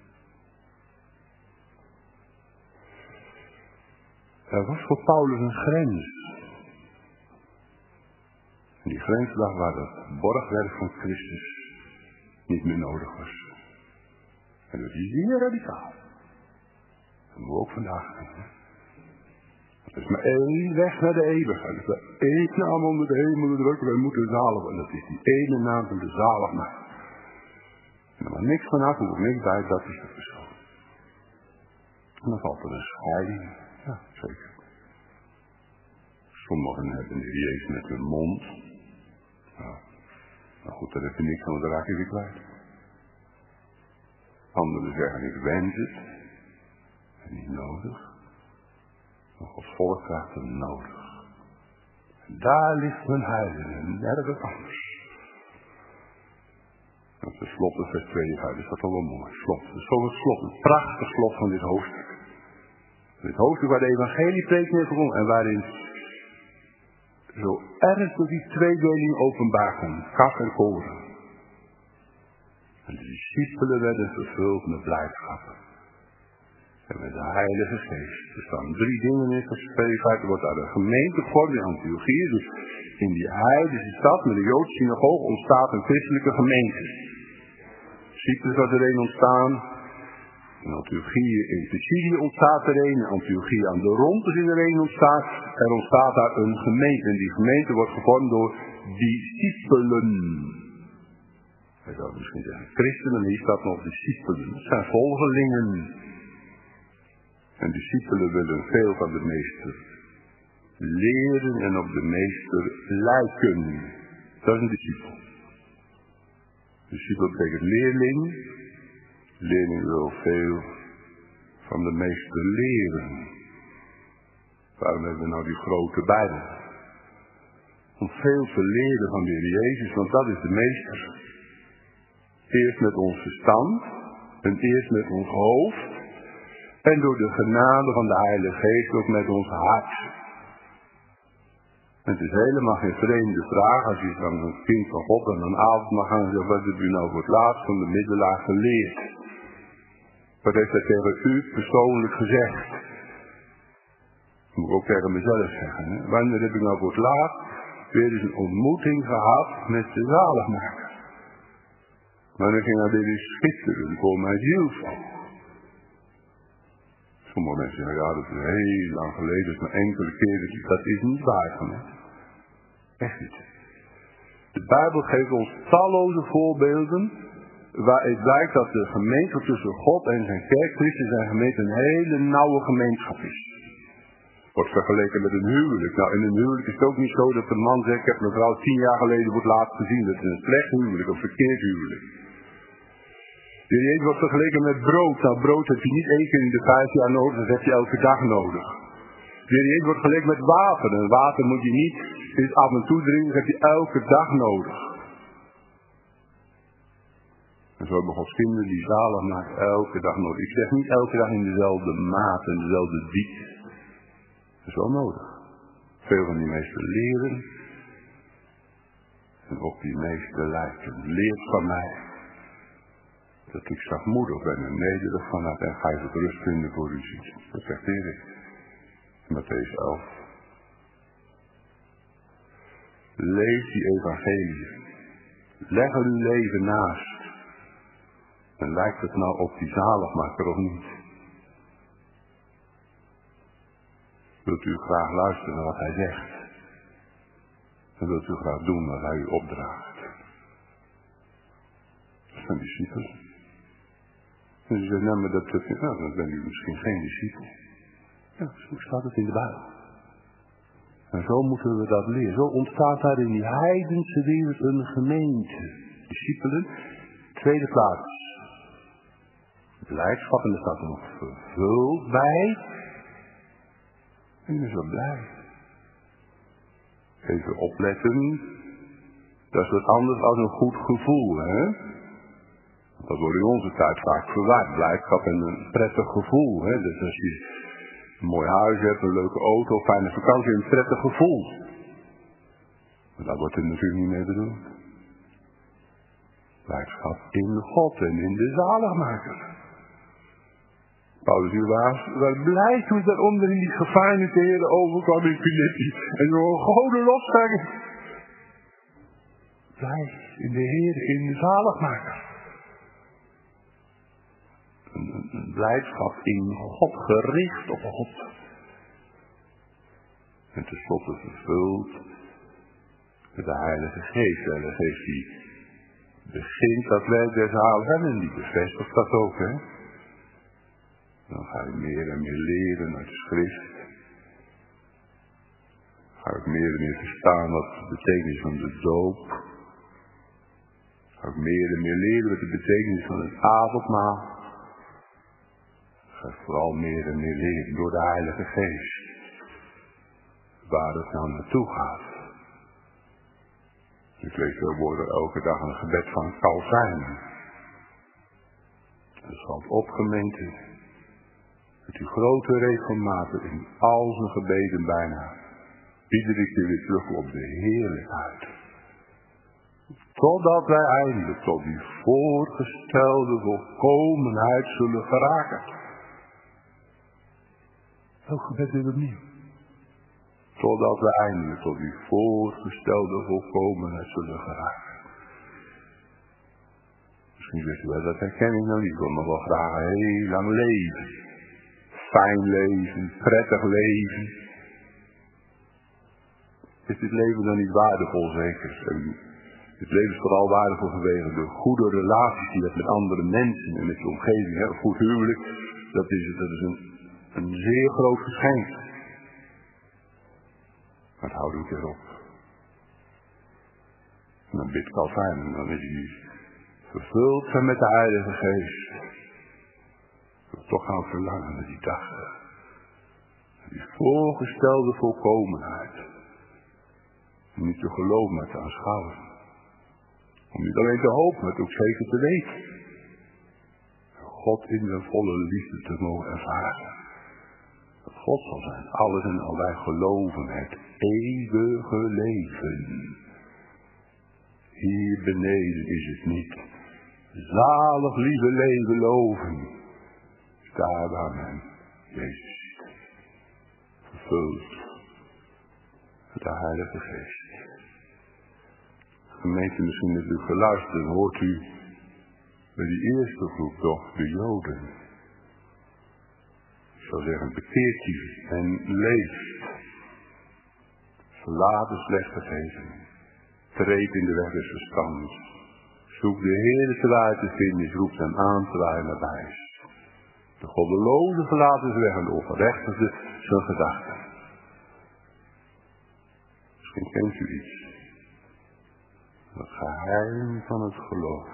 Er was voor Paulus een grens. En die grens lag waar het borgwerk van Christus niet meer nodig was. En dat is zeer radicaal. Dat moeten we ook vandaag doen. Er is maar één weg naar de eeuwigheid. Er is maar één naam onder de hemel te drukken. Wij moeten zalig worden. En dat is die ene naam van de zaligmaker. En er mag niks vanaf, er hoeft niks bij, dat is de persoon. En dan valt er een scheiding. Ja, zeker. Sommigen hebben de Jezus met hun mond. Nou, nou goed, daar heb je niks aan, dan raak je weer kwijt. Anderen zeggen, ik wens het. En niet nodig. Maar Gods volk krijgt hem nodig. En daar ligt mijn heil en nergens anders. En tenslotte vers tweeënvijftig, is dat al wel mooi. Slot. Het is gewoon het slot, een prachtig slot van dit hoofdstuk. Dit hoofdstuk waar de evangelie preekt heeft gekomen en waarin zo ernstig die tweedeling openbaar komt. Kaf en koren. En de discipelen werden vervuld met blijdschap. En met de Heilige Geest. Er staan drie dingen in vers tweeënvijftig. Er wordt daar een gemeente gevormd in Antiochië. Dus in die heidense stad met de Joodse synagoge ontstaat een christelijke gemeente. Cyprus was er een ontstaan. In Antiochië in Pisidië ontstaat er een. In Antiochië aan de Rontes is er een ontstaan. Er ontstaat daar een gemeente. En die gemeente wordt gevormd door discipelen. Je zou misschien zeggen christenen, maar hier staat nog discipelen. Dat zijn volgelingen. En discipelen willen veel van de meester leren en op de meester lijken. Dat is een discipel. Discipel betekent leerling. Leerling wil veel van de meester leren. Waarom hebben we nou die grote Bijbel? Om veel te leren van de Heer Jezus, want dat is de meester. Eerst met ons verstand en eerst met ons hoofd. En door de genade van de Heilige Geest ook met ons hart. Het is helemaal geen vreemde vraag als je van een kind van God aan een avond mag gaan en zegt, wat hebt u nou voor het laatst van de middelaar geleerd? Wat heeft hij tegen u persoonlijk gezegd? Dat moet ik ook tegen mezelf zeggen. Hè? Wanneer heb ik nou voor het laatst weer eens een ontmoeting gehad met de zaligmaker? Wanneer ging hij weer eens schitteren voor mijn zielsval? Sommige mensen zeggen, ja, dat is heel lang geleden, dat is maar enkele keren. Dat is niet waar van mij. Echt niet. De Bijbel geeft ons talloze voorbeelden waaruit blijkt dat de gemeente tussen God en zijn kerk, Christus en gemeente, een hele nauwe gemeenschap is. Wordt vergeleken met een huwelijk. Nou, in een huwelijk is het ook niet zo dat de man zegt, ik heb mijn vrouw tien jaar geleden voor het laatst gezien. Dat is een slecht huwelijk, een verkeerd huwelijk. De Heer Jezus wordt vergeleken met brood. Nou, brood heb je niet één keer in de vijf jaar nodig, dat heb je elke dag nodig. De Heer Jezus wordt vergeleken met water. En water moet je niet eens af en toe drinken, dat heb je elke dag nodig. En zo hebben Gods kinderen die zalig maakt elke dag nodig. Ik zeg niet elke dag in dezelfde maat en dezelfde diepte. Dat is wel nodig. Veel van die meester leren. En ook die meester lijken. Leert van mij. Dat ik zachtmoedig ben en nederig van hart en gij zult rust vinden voor u ziet. Dat zegt Erik. Mattheüs elf. Lees die evangelie. Leg er uw leven naast. En lijkt het nou op die zaligmaker of niet? Wilt u graag luisteren naar wat hij zegt? En wilt u graag doen wat hij u opdraagt? Dat zijn discipelen. En ze zeggen, nou, maar dat, dat, nou, dan ben u misschien geen discipel. Ja, zo staat het in de Bijbel. En zo moeten we dat leren. Zo ontstaat daar in die heidense wereld een gemeente. Discipelen. Tweede plaats. Blijdschap, en er staat er nog vervuld bij. En je is wel blij. Even opletten. Dat is wat anders dan een goed gevoel, hè. Dat wordt in onze tijd vaak verwaard. Blijdschap en een prettig gevoel. Hè? Dus als je een mooi huis hebt, een leuke auto, fijne vakantie, een prettig gevoel. Maar daar wordt het natuurlijk niet mee bedoeld. Blijdschap in God en in de zaligmaker. Paulus hier was, waar blij toen daaronder in die gevangenis de Heer overkwam in Filippi. En zo'n goden lofzangen. Blij in de Heer, in de zaligmaker. Een, een blijdschap in God, gericht op God. En tenslotte vervuld met de Heilige Geest. De Heilige Geest die begint dat werk des zaligheden en die bevestigt dat ook, hè. Dan ga je meer en meer leren uit de schrift. Ga ik meer en meer verstaan wat de betekenis van de doop. Ga ik meer en meer leren wat de betekenis van het avondmaal. er vooral meer en meer leren door de Heilige Geest. Waar het nou naartoe gaat. Ik lees wel woorden elke dag een gebed van Calvijn. Het valt op, gemeente, dat u grote regelmatig in al zijn gebeden bijna iedere keer weer terug op de heerlijkheid. Totdat wij eindelijk tot die voorgestelde volkomenheid zullen geraken. Elk gebed weer opnieuw. Totdat we eindelijk tot die voorgestelde volkomenheid zullen geraken. Misschien zegt u wel, dat herken ik nou niet. Ik wil nog wel graag een heel lang leven. Fijn leven, prettig leven. Is dit leven dan niet waardevol, zeker? En het leven is vooral waardevol vanwege de goede relaties die je hebt met andere mensen en met je omgeving. Een goed huwelijk, dat is, dat is een, een zeer groot geschenk. Maar het houdt ook weer op. En dan bidt Calvijn en dan is hij vervuld zijn met de Heilige Geest. Ik wil toch gaan verlangen naar die dag. Die voorgestelde volkomenheid. Om niet te geloven, maar te aanschouwen. Om niet alleen te hopen, maar het ook zeker te weten. God in zijn volle liefde te mogen ervaren. Dat God zal zijn. Alles en al wij geloven het eeuwige leven. Hier beneden is het niet. Zalig lieve leven loven. Daar waar men Jezus ziet. Vervuld met de Heilige Geest. Gemeente, misschien hebt u geluisterd, hoort u bij die eerste groep toch, de Joden. Ik zou zeggen, bekeert u en leeft. Verlaat de slechte geesten. Treed in de weg des verstands. Zoek de Heer terwijl te vinden is, roept hem aan terwijl hij nabij is. De goddeloze verlaat is weg en de ongerechtigde zijn gedachten. Misschien kent u iets. Het geheim van het geloof.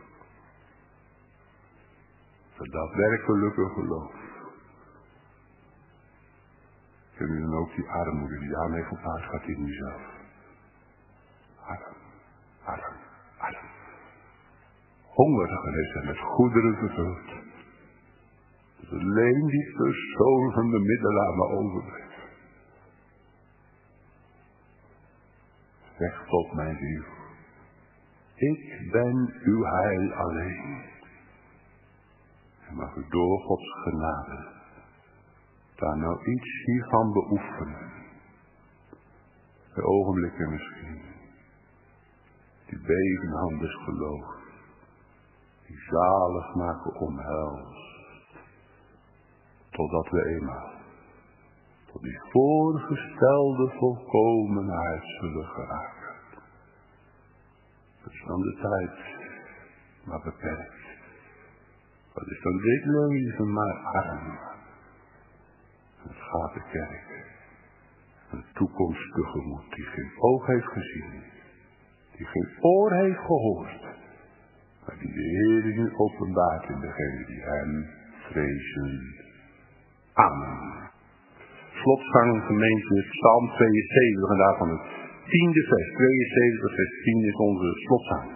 Het daadwerkelijke geloof. Kennen u dan ook die armoede die aan heeft geplaatst gaat in uzelf. Arm, arm, arm. Hongerige is en met goederen vervuld. Dus alleen die persoon van de middelaar maar overblijft. Zeg tot mijn ziel. Ik ben uw heil alleen. En mag u door Gods genade daar nou iets hiervan beoefenen. Bij ogenblikken misschien. Die bevenhand is geloof. Die zalig maken omhelst. Totdat we eenmaal tot die voorgestelde volkomenheid zullen geraken. Dat is dan de tijd maar beperkt. Wat is dan dit leven maar arm. Het gaat de kerk. Een toekomst tegemoet die geen oog heeft gezien. Die geen oor heeft gehoord. Maar die de Heer nu openbaart in degenen die hem vrezen. Amen. Slotzang gemeente Psalm tweeënzeventig en daarvan het tiende vers. tweeënzeventig vers tien is onze slotzang.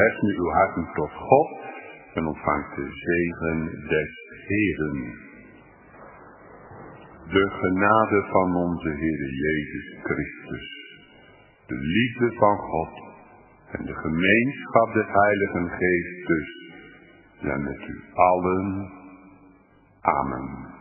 verheffen uw harten tot God en ontvangt de zegen des Heeren. De genade van onze Heer Jezus Christus, de liefde van God en de gemeenschap des Heiligen Geestes zijn met u allen. Amen.